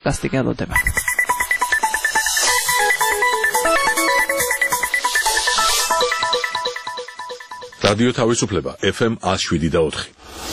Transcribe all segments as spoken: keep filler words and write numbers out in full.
გასტიკელოდება. რადიო თავისუფლება ეფ ემ one oh seven და four.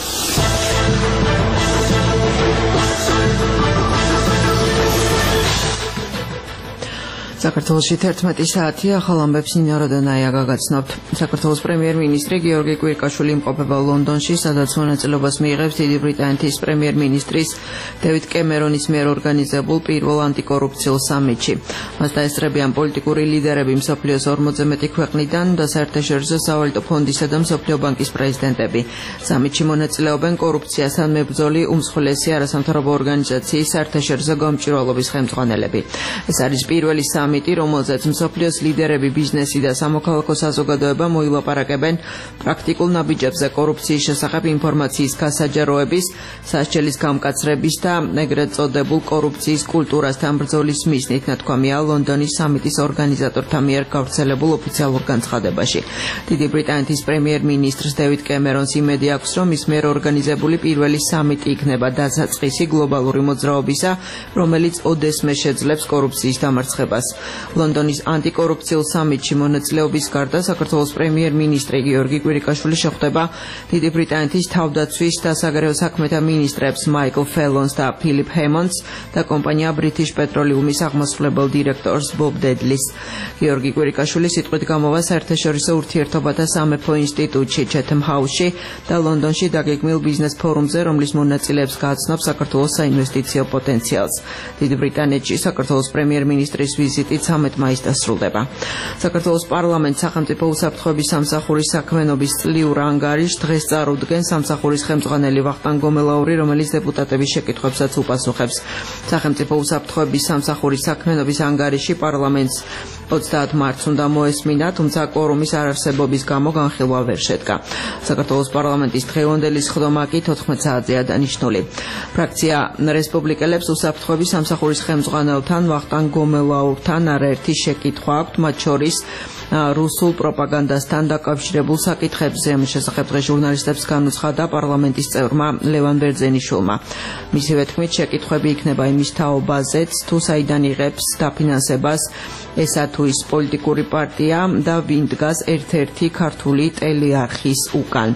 საქართველოში თერთმეტი საათი ახალ ამბებს ნინო როდონაია გაგაცნობთ. საქართველოს პრემიერ-მინისტრი გიორგი კვირიკაშვილი იმყოფება ლონდონში, სადაც მონაწილეობას მიიღებს დიდი ბრიტანეთის პრემიერ-მინისტრის დევიდ კემერონის მიერ ორგანიზებულ პირველ ანტიკორუფციულ სამიტში. მას დაესწრებიან პოლიტიკური ლიდერები მსოფლიოს ორმოცზე მეტი ქვეყნიდან და საერთაშორისო სავალუტო ფონდისა და მსოფლიო ბანკის პრეზიდენტები. სამიტში მონაწილეობენ კორუფციასთან მებრძოლი უმსხვილესი არასამთავრობო ორგანიზაციის საერთაშორისო გამჭვირვალობის ხელმძღვანელები. ეს არის პირველი სამიტი, რომელზეც მსოფლიოს ლიდერები, ბიზნესი და სამოქალაქო საზოგადოება მოილაპარაკებენ პრაქტიკულ ნაბიჯებზე კორუფციის შესახებ ინფორმაციის გასაჯაროების, სასჯელის გამკაცრების და ეგრეთ წოდებულ კორუფციის კულტურასთან ბრძოლის მიზნით, ნათქვამია ლონდონის სამიტის ორგანიზატორთა მიერ გავრცელებულ ოფიციალურ განცხადებაში. დიდი ბრიტანეთის პრემიერ-მინისტრს დევიდ კემერონს იმედი აქვს, რომ მის მიერ ორგანიზებული პირველი სამიტი იქნება დასაწყისი გლობალური მოძრაობისა, რომელიც ოდესმე შეძლებს კორუფციის დამარცხებას. ლონდონის ანტიკორუფციულ სამიტში მონაწილეობის გარდა საქართველოს პრემიერ-მინისტრი გიორგი კვირიკაშვილი შეხვდება დიდი ბრიტანეთის თავდაცვის და საგარეო საქმეთა მინისტრებს მაიკლ ფელონს და ფილიპ ჰემონდს და კომპანია ბრიტიშ პეტროლიუმის აღმასრულებელ დირექტორს ბობ დედლის. გიორგი კვირიკაშვილი სიტყვით გამოვა საერთაშორისო ურთიერთობათა სამეფო ინსტიტუტში ჩეთემ ჰაუსში და ლონდონში დაგეგმილ ბიზნეს ფორუმზე, რომლის მონაწილეებს გააცნობს საქართველოს საინვესტიციო პოტენციალს. დიდი ბრიტანეთში საქართველოს პრემიერ-მინისტრის ვიზიტით ცამეტ მაისს დასრულდება. საქართველოს პარლამენტს სახელმწიფო უსაფრთხოების სამსახურის საქმიანობის წლიურ ანგარიშს დღეს წარუდგენ სამსახურის ხელმძღვანელი ვახტანგ გომელაური, რომელიც დეპუტატების შეკითხვებსაც უპასუხებს. სახელმწიფო უსაფრთხოების სამსახურის საქმიანობის ანგარიში პარლამენტს ოცდაათ მარტს უნდა მოესმინა, თუმცა კვორუმის არარსებობის გამო განხილვა ვერ შედგა. საქართველოს პარლამენტის დღევანდელი სხდომა კი თოთხმეტ საათზეა დანიშნული. ფრაქცია რესპუბლიკელებს უსაფრთხოების სამსახურის ხელმძღვანელთან ვახტანგ გომელაურთან არაერთი შეკითხვა აქვთ, მათ შორის რუსულ პროპაგანდასთან დაკავშირებულ საკითხებზე. ამის შესახებ დღეს ჟურნალისტებს განუცხადა პარლამენტის წევრმა ლევან ბერძენიშვილმა. მისივე თქმით, შეკითხვები იქნება იმის თაობაზეც, თუ საიდან იღებს დაფინანსებას ესა თუ ის პოლიტიკური პარტია და ვინ დგას ერთ-ერთი ქართული ტელეარხის უკან.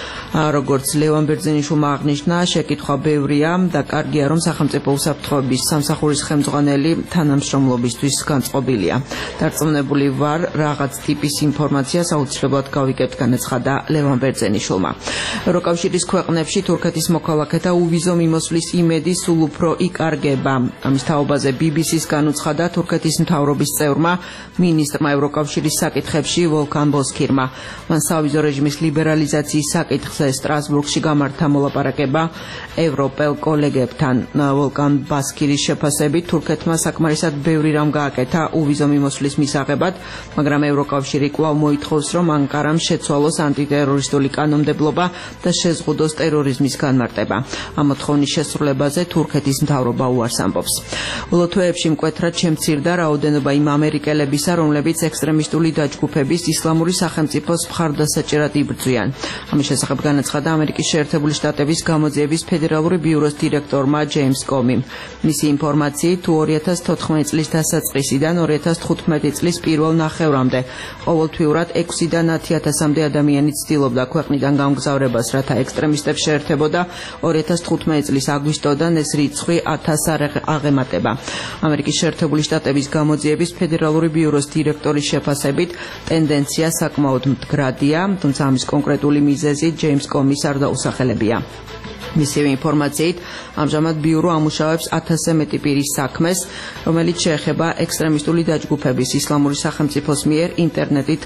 როგორც ლევან ბერძენიშვილმა აღნიშნა, შეკითხვა ბევრია და კარგია, რომ სახელმწიფო უსაფრთხოების სამსახურის ხელმძღვანელი თანამშრომლობისთვის განწყობილია. დარწმუნებული ვარ, რაღაც ტიპის ინფორმაციას აუცილებლად გავიგებთ, განაცხადა ლევან ბერძენიშვილმა. ევროკავშირის ქვეყნებში თურქეთის მოქალაქეთა უვიზო მიმოსვლის იმედი სულ უფრო იკარგება. ამის თაობაზე ბი ბი სის განუცხადა თურქეთის მთავრობის წევრმა, მინისტრმა ევროკავშირის საკითხებში ვოლკან ბოსქირმა. მან სავიზო რეჟიმის ლიბერალიზაციის საკითხზე სტრასბურგში გამართა მოლაპარაკება ევროპელ კოლეგებთან. ვოლკან ბასქირის შეფასებით თურქეთმა საკმარისად ბევრი რამ გააკეთა უვიზო მიმოსვლის მისაღებად, მაგრამ ევროკავშირი კვლავ მოითხოვს, რომ ანკარამ შეცვალოს ანტიტერორისტული კანონმდებლობა და შეზღუდოს ტერორიზმის განმარტება. ამ მოთხოვნის შესრულებაზე თურქეთის მთავრობა უარს ამბობს. ბოლო თვეებში მკვეთრად შემცირდა რაოდენობა იმ ამერიკელებისა, რომლებიც ექსტრემისტული დაჯგუფების ისლამური სახელმწიფოს მხარდასაჭერად იბრძვიან. ამის შესახებ განაცხადა ამერიკის შეერთებული შტატების გამოძიების ფედერალური ბიუროს დირექტორმა ჯეიმს კომიმ. მისი ინფორმაციით, თუ ორი ათას თოთხმეტი წლის დასაწყისიდან ორი ათას თხუთმეტი წლის პირველ ნახევრამდე ყოველთვიურად ექვსიდან ათი ათასამდე ადამიანი ცდილობდა ქვეყნიდან გამგზავრებას, რათა ექსტრემისტებს შეერთებოდა. ორი ათას თხუთმეტი წლის აგვისტოდან ეს რიცხვი ათასს არ აღემატება. ამერიკის შეერთებული შტატების გამოძიების ფედერალური ბიუროს დირექტორის შეფასებით, ტენდენცია საკმაოდ მდგრადია, თუმცა ამის კონკრეტული მიზეზი ჯეიმს კომის არ დაუსახელებია. მისივე ინფორმაციით, ამჟამად ბიურო ამუშავებს ათასზე მეტი პირის საქმეს, რომელიც შეეხება ექსტრემისტული დაჯგუფების ისლამური სახელმწიფოს მიერ ინტერნეტით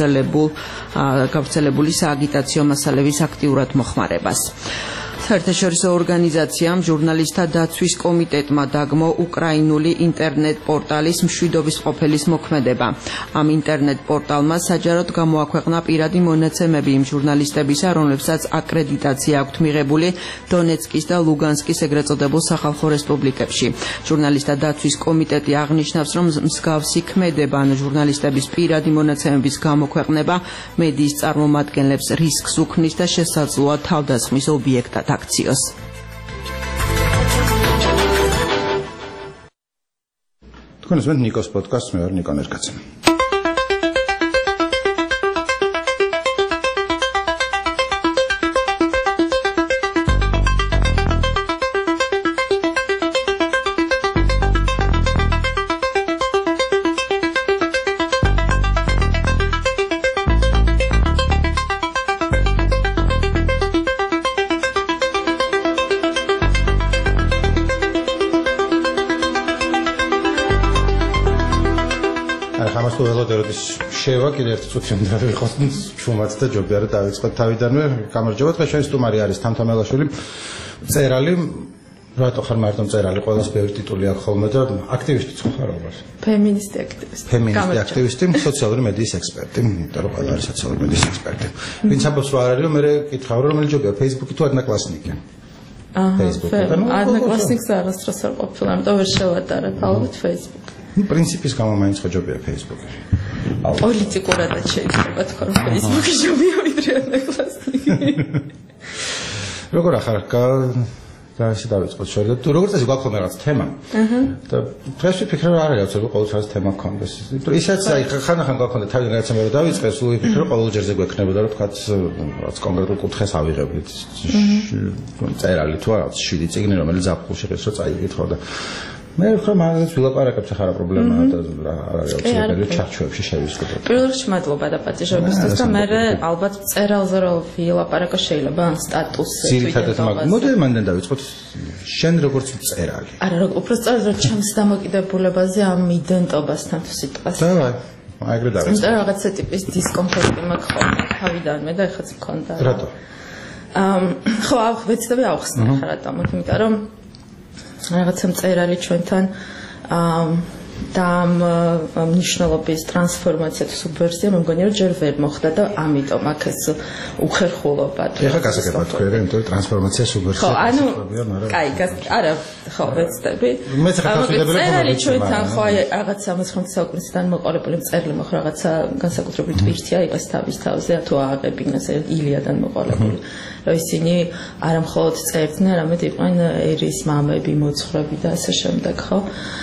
გავრცელებული სააგიტაციო მასალების აქტიურად მოხმარებას. საერთაშორისო ორგანიზაციამ ჟურნალისტთა დაცვის კომიტეტმა დაგმო უკრაინული ინტერნეტ პორტალის მშვიდობის ყოფილის მოქმედება. ამ ინტერნეტ პორტალმა საჯაროდ გამოაქვეყნა პირადი მონაცემები იმ ჟურნალისტებისა, რომლებსაც აკრედიტაცია აქვთ მიღებული დონეცკის და ლუგანსკის ეგრეთ წოდებულ სახალხო რესპუბლიკებში. ჟურნალისტთა დაცვის კომიტეტი აღნიშნავს, რომ მსგავსი ქმედება, ანუ ჟურნალისტების პირადი მონაცემების გამოქვეყნება მედიის წარმომადგენლებს რისკს უქმნის და შესაძლოა თავდასხმის ობიექტად აქციოს. თქვენ უსმენთ ნიკოს პოდკასტს, მე ვარ ნიკო ნერკაცი. შევა კიდე ერთ წუთში უნდა ვიყოს ჩუმაც და ჯობია რომ დავიწყოთ თავიდანვე. გამარჯობა, დღეს ჩვენი სტუმარი არის თამთამელაშვილი, მწერალი. რატო ხარ მარტო მწერალი? ყველას ბევრი ტიტული აქვს ხოლმე და აქტივისტიც ხარ როგორ? ფემინისტი აქტივისტი. ფემინისტი აქტივისტი, სოციალური მედიის ექსპერტი. იმიტომ რომ ყველა არის სოციალური მედიის ექსპერტი. ვინც ამბობს რა არის, რომ მე კითხავ რომ რომელი ჯობია, Facebook-ი თუ Одноклассники? აჰა, Facebook-ი. Одноклассники არასდროს არ ყოფილა, ამიტომ ვერ შევატარებ ალბათ Facebook. ну პრინციპის გამო მაინც ხო ჯობია Facebook-ი. პოლიტიკურადაც შეიძლება თქვა რომ Facebook-ი ჯობია ვიდრე Одноклассники. როგორ ახარ და ისე დავიწყოთ შორდა. თუ როგორც ეს გვაქვს რაღაც თემა. აჰა. და დღეს ვიფიქრე რომ არ არის ყოველ რაღაც თემა გქონდეს. ისაც აი ხანახან გვაქვს თავი რაღაცა მე რომ დავიწყე, სულ ვიფიქრე რომ ყოველ ჯერზე გვექნებოდა რომ თქვა რაღაც კონკრეტულ კუთხეს ავიღებდით. წერალი თუ რაღაც შვიდი წიგნი რომელიც ზაფხულში ღირს რომ წაიგეთ ხო და მე ვქო მაგას ვილაპარაკებ ხარ პრობლემაა და არ არის აუცილებელი ჩარჩოებში შევისწრებო. პირველ რიგში მადლობა და პატიჟობისთვის და მე ალბათ წერალზე რომ ვილაპარაკო შეიძლება ან სტატუსზე თუ ძირითადად მაგ მოდი მანდ დავიწყოთ შენ როგორც მწერალი. არა როგორ უფრო სწორად რომ ჩემს დამოკიდებულებაზე ამ იდენტობასთან თუ სიტყვას. და აი ეგრე დავიწყე. და რაღაცა ტიპის დისკომფორტი მაქვს ხოლმე თავიდანვე და ეხაც მქონდა. რატო? ამ ხო ვეცდები ავხსნე ხარ რატომ? იმიტომ რომ რაღაცა მწერალი ჩვენთან და ამ მნიშვნელობის ტრანსფორმაცია თუ სუბვერსია მე მგონია რომ ჯერ ვერ მოხდა და ამიტომ აქ ეს უხერხულობა თუ ეხა გასაგებად თქვენ რომ იმიტომ ტრანსფორმაცია სუბვერსია ხო ანუ კაი არა ხო ვეცდები მეც ხა მწერალი ჩვენთან ხო აი რაღაცა მეცხრამეტე საუკუნიდან მოყოლებული მწერალი მოხ რაღაცა განსაკუთრებული ტვირთია იყოს თავის თავზე თუ ააღებინას ილიადან მოყოლებული რომ ისინი არა მხოლოდ წერდნენ არამედ იყვნენ ერის მამები მოძღვრები და ასე შემდეგ ხო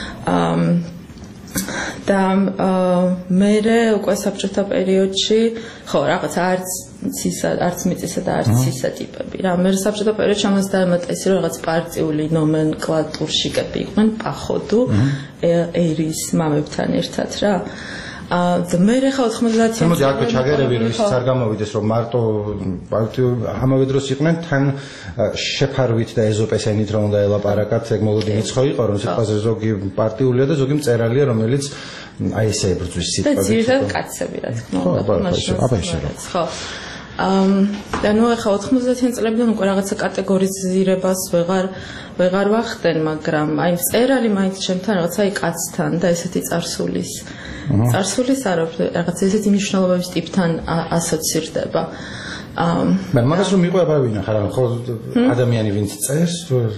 და მე უკვე საბჭოთა პერიოდში ხო რაღაც არც ცისა არც მიწისა და არც ცისა ტიპები რა მე საბჭოთა პერიოდში ამას დაემატეს რომ რაღაც პარტიული ნომენკლატურში კები იყვნენ პახოდუ ერის მამებთან ერთად რა და მე ხა ოთხმოცდაათი მოდი აქ ჩაგერები რომ ისიც არ გამოვიდეს რომ მარტო პარტიულ ამავე დროს იყვნენ თან შეფარვით და ეზოპესენით რომ უნდა ელაპარაკათ ეგ მოლოდი მიცხო იყო რომ სიტყვაზე ზოგი პარტიულია და ზოგი მწერალია რომელიც აი ესე ებრძვის სიტყვაზე და ძირითადად კაცები რა თქმა უნდა ხო ამ და ნუ ხა ოთხმოცდაათიან წლებიდან უკვე რაღაცა კატეგორიზირებას ვეღარ ვეღარ ვახდენ მაგრამ აი მწერალი მაინც ჩემთან რაღაცა აი კაცთან და ესეთი წარსულის წარსულის არის რაღაც ესეთი მნიშვნელობების ტიპთან ასოცირდება. მე მაგას რომ მიყვება ვინახარ ხო ადამიანი ვინც წერს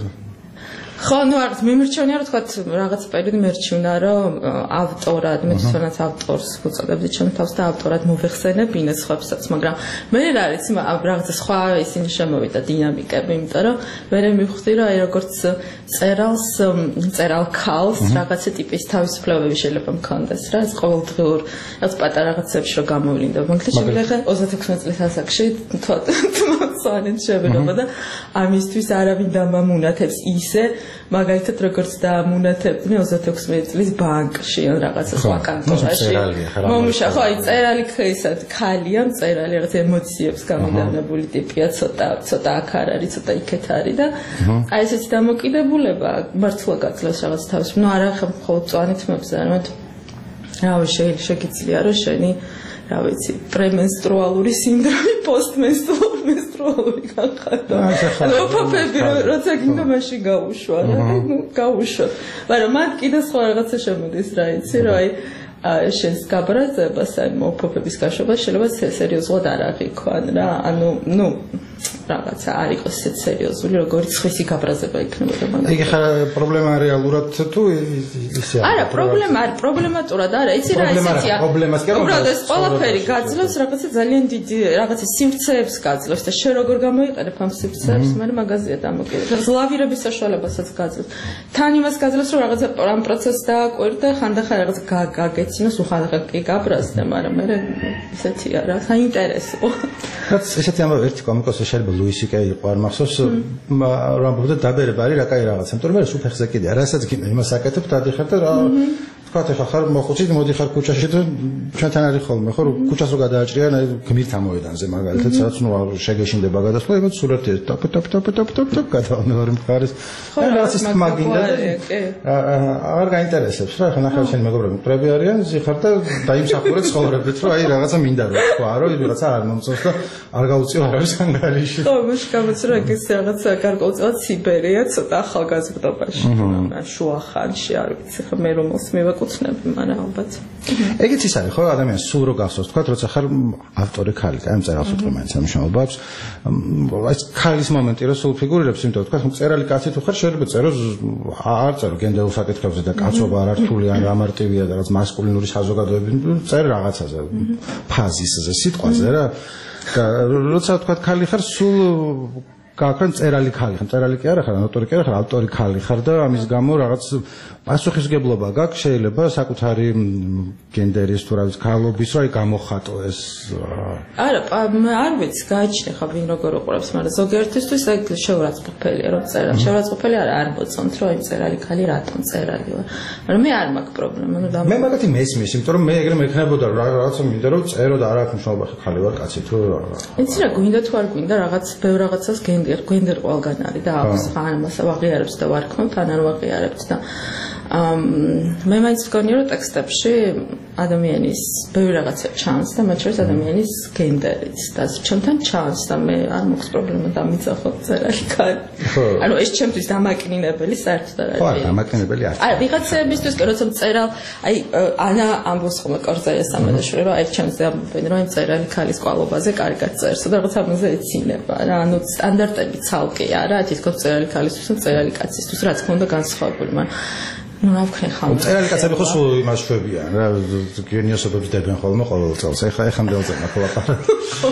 ხო ნუ არ მიმირჩევნია რომ თქვა რაღაც პერიოდი მერჩივნა რომ ავტორად მე თვითონაც ავტორს ვუწოდებდი ჩემს თავს და ავტორად მოვეხსენებინე სხვებსაც მაგრამ მე რა არის რაღაცა სხვა ისინი შემოვიდა დინამიკები იმიტომ რომ მე მივხვდი რომ აი როგორც წერალს წერალ ქალს რაღაცა ტიპის თავისუფლებები შეიძლება მქონდეს რა ეს ყოველდღიურ რაღაც პატარა რაღაცებში რომ გამოვლინდა მაგრამ შემიძლია ოცდაექვსი წლის ასაკში თვალწინ შევეღება და ამისთვის არავინ დამამუნათებს ისე მაგალითად როგორც დაამუნათებდნენ ოცდაექვსი წლის ბანკში ან რაღაცა სხვა კანტონაში მომუშა ხო აი წერალი ხეისად ქალია მწერალი რაღაც ემოციებს გამიდანებული ტიპია ცოტა ცოტა აქ არ არის ცოტა იქეთ არის და აი ესეთი დამოკიდებულება მართლა გაძლევს რაღაც თავს ნუ არა ხა მხოლოდ წვანი თმებზე არამედ რავი შეგიძლია რომ შენი რა ვიცი პრემენსტრუალური სინდრომი პოსტმენსტრუალური განხარდა ანუ ფაფები როცა გინდა მაშინ გაუშვა რა ნუ გაუშვა მაგრამ მათ კიდე სხვა რაღაცა შემოდის რა იცი რომ აი შენს გაბრაზებას აი მოფოფების გაშვებას შეიძლება სერიოზულად არ აღიქვან რა ანუ ნუ რაღაცა არ იყოს ისეთ სერიოზული, როგორც ხვისი გაბრაზება იქნებოდა მაგალითად. იგი ხა პრობლემა რეალურად თუ ისე არა, პრობლემა არ, პრობლემატურად არა, იცი რა ისეთია. პრობლემას კი არა. უბრალოდ ეს ყველაფერი გაძლევს რაღაცა ძალიან დიდი რაღაცა სივრცეებს გაძლევს და შენ როგორ გამოიყენებ ამ სივრცეებს, მე მაგაზია დამოკიდებული. რაღაც ლავირების საშუალებასაც გაძლევს. თან იმას გაძლევს, რომ რაღაცა ამ პროცესს დააკვირდა, ხანდახან რაღაც გაგეცინოს, უხანდახან კი გაბრაზდა, მაგრამ მე ისეთია რა, საინტერესო. რაც ესეთი ამბავი ერთი კომიკოსი შეიძლება ლუისი კეი იყო არ მახსოვს რომ ამბობდა დაბერება არის რა კაი რაღაცა იმიტომ რომ მე სუფერზე კიდე რასაც კიდე იმას აკეთებ დადიხარ და რა თქვა ეხა ხარ მოხუცით მოდი ხარ ქუჩაში და ჩვენთან არის ხოლმე ხო რომ ქუჩას რო გადააჭრიან აი გმირთ ამოედანზე მაგალითად სადაც ნუ შეგეშინდება გადასვლა იმათ სურათი ტოპ ტოპ ტოპ ტოპ ტოპ ტოპ გადავნა რომ მხარეს და რაც ის მაგინდა აღარ გაინტერესებს რა ხა ნახავ შენ მეგობრები მტრები არიან ზიხარ და დაიმსახურე ცხოვრებით რომ აი რაღაცა მინდა რომ თქვა რომ რაღაცა არ მომწონს და არ გაუწიო არავის ანგარიში ხო მაშ გამოცრა ეს რაღაცა გარკვეულწილად სიბერია ცოტა ახალგაზრდობაში რა შუახანში არ ვიცი ხა მე რომელს მივაკუთვნები მაგრამ ალბათ ეგეც ის არის ხო ადამიანს სულ რო გახსოვს თქვა როცა ხარ ავტორი ხალი აი მწერალს უთხრა მაინც ამ შემოგვაქვს აი ხალის მომენტი რო სულ ფიგურირებს იმიტომ თქვა მწერალი კაცი თუ ხარ შეიძლება წეროს არ წერო გენდერულ საკითხებზე და კაცობა არ რთული ან ამარტივია და რაღაც მასკულინური საზოგადოები წერ რაღაცაზე ფაზისზე სიტყვაზე რა როცა თქვა ხალი ხარ სულ გაქრან წერალი ხალი ხარ წერალი კი არა ხარ ავტორი კი არა ხარ ავტორი ხალი ხარ და ამის გამო რაღაც პასუხისგებლობა გაქვს შეიძლება საკუთარი გენდერის თუ რაღაც ქალობის რა გამოხატო ეს არა არ ვიცი გაიჩნე ხა ვინ როგორ უყურებს მაგრამ ზოგიერთისთვის ეგ შეურაცხყოფელია რომ წერა შეურაცხყოფელი არა არ მოწონთ რომ აი წერალი ხალი რატომ წერალი ვარ მაგრამ მე არ მაქვს პრობლემა ნუ და მე მაგათი მესმის იმიტომ რომ მე ეგრე მექნებოდა რაღაცა მინდა რომ წერო და არ აქვს მნიშვნელობა ხალი ვარ კაცი თუ იცი რა გვინდა თუ არ გვინდა რაღაც ბევრ რაღაცას გენდერ გენდერ ყველგან არის და აქვს ხა ამას ვაღიარებს და ვარქმევთ ან არ ვაღიარებთ და მე მაინც ვგონია რომ ტექსტებში ადამიანის ბევრი რაღაცა ჩანს და მათ შორის ადამიანის გენდერიც და ჩემთან ჩანს და მე არ მაქვს პრობლემა დამიწახოთ წერალი ხარ ანუ ეს ჩემთვის დამაკნინებელი საერთოდ არ არის ხო დამაკნინებელი არ არა ვიღაცებისთვის კი როცა წერალ აი ანა ამბობს ხოლმე კორზაია სამედაშვილი რომ აი ჩემზე ამბობენ რომ წერალი ხალის კვალობაზე კარგად წერს და რაღაც ამაზე ეცინება რა ანუ სტანდარტები ცალკეა რა თითქოს წერალი ხალისთვის წერალი კაცისთვის რაც ქონდა განსხვავებული მაგრამ ну навქნე ხალხი. წერალი კაცები ხო სულ იმას შვებიან რა გენიოსობებს დებენ ხოლმე ყოველ წელს. ეხა ეხამდე უძენა ხო ლაპარაკი.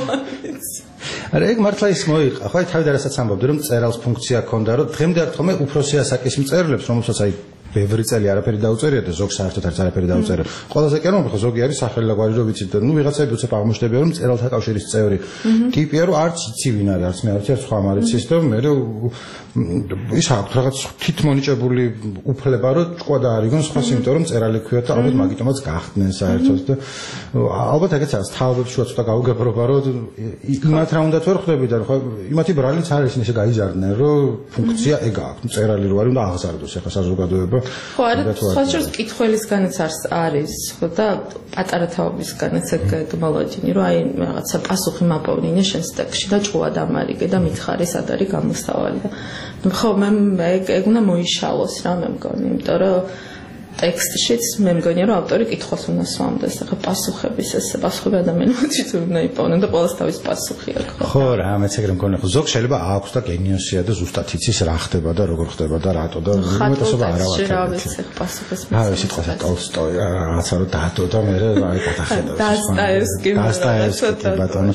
არა ეგ მართლა ის მოიყა. ხო აი თავიდან რასაც ამბობდი რომ წერალს ფუნქცია ჰქონდა რომ დღემდე აქ თქო უფროსი ასაკის მწერლებს რომელსაც აი ბევრი წელი არაფერი დაუწერია და ზოგ საერთოდ არც არაფერი დაუწერია. ყველაზე კი არა ხო ზოგი არის სახელი ლაგვარი რომ ვიცით და ნუ ვიღაცები უცებ აღმოჩნდებიან რომ წერალთა კავშირის წევრი ტიპია რომ არც იცი ვინ არის არც მე არც სხვა მარიცის და მე ის აქვს რაღაც თითმონიჭებული უფლება რომ ჭკვა და არიგონ სხვა იმიტომ რომ წერალი ქვია და ალბათ მაგიტომაც გახდნენ საერთოდ და ალბათ ეგეც არის თავებს შუა ცოტა გაუგებრობა რომ იმათ რა უნდა თუ არ ხვდებით და ხო იმათი ბრალიც არის ისე გაიზარდნენ რომ ფუნქცია ეგ აქვს წერალი რო არის უნდა აღზარდოს ახლა საზოგადოება ხო არა სხვა შორის კითხველისგანაც არის ხო და პატარა თაობისგანაც ეგ გმალოდინი რომ აი რაღაცა პასუხი მაპოვნინე შენს ტექსტში და ჭკუა დამარიგე და მითხარი სად არის გამოსავალი და ხო მე ეგ უნდა მოიშალოს რა მე მგონი იმიტომ რომ ტექსტშიც მე მგონია რომ ავტორი კითხვას უნდა სვამდეს ახლა პასუხების ეს პასუხები ადამიანებიც უნდა იპოვნონ და ყოველს თავის პასუხი აქვს ხო რა მეც ეგრე მგონია ხო ზოგ შეიძლება აქვს და გენიოსია და ზუსტად იცის რა ხდება და როგორ ხდება და რატო და უმეტესობა არა ვაკეთებ პასუხის აი სიტყვათა ტოლსტოი რაღაცა რომ დაადო და მე აი გადახედა დასტაევსკი დასტაევსკი ბატონო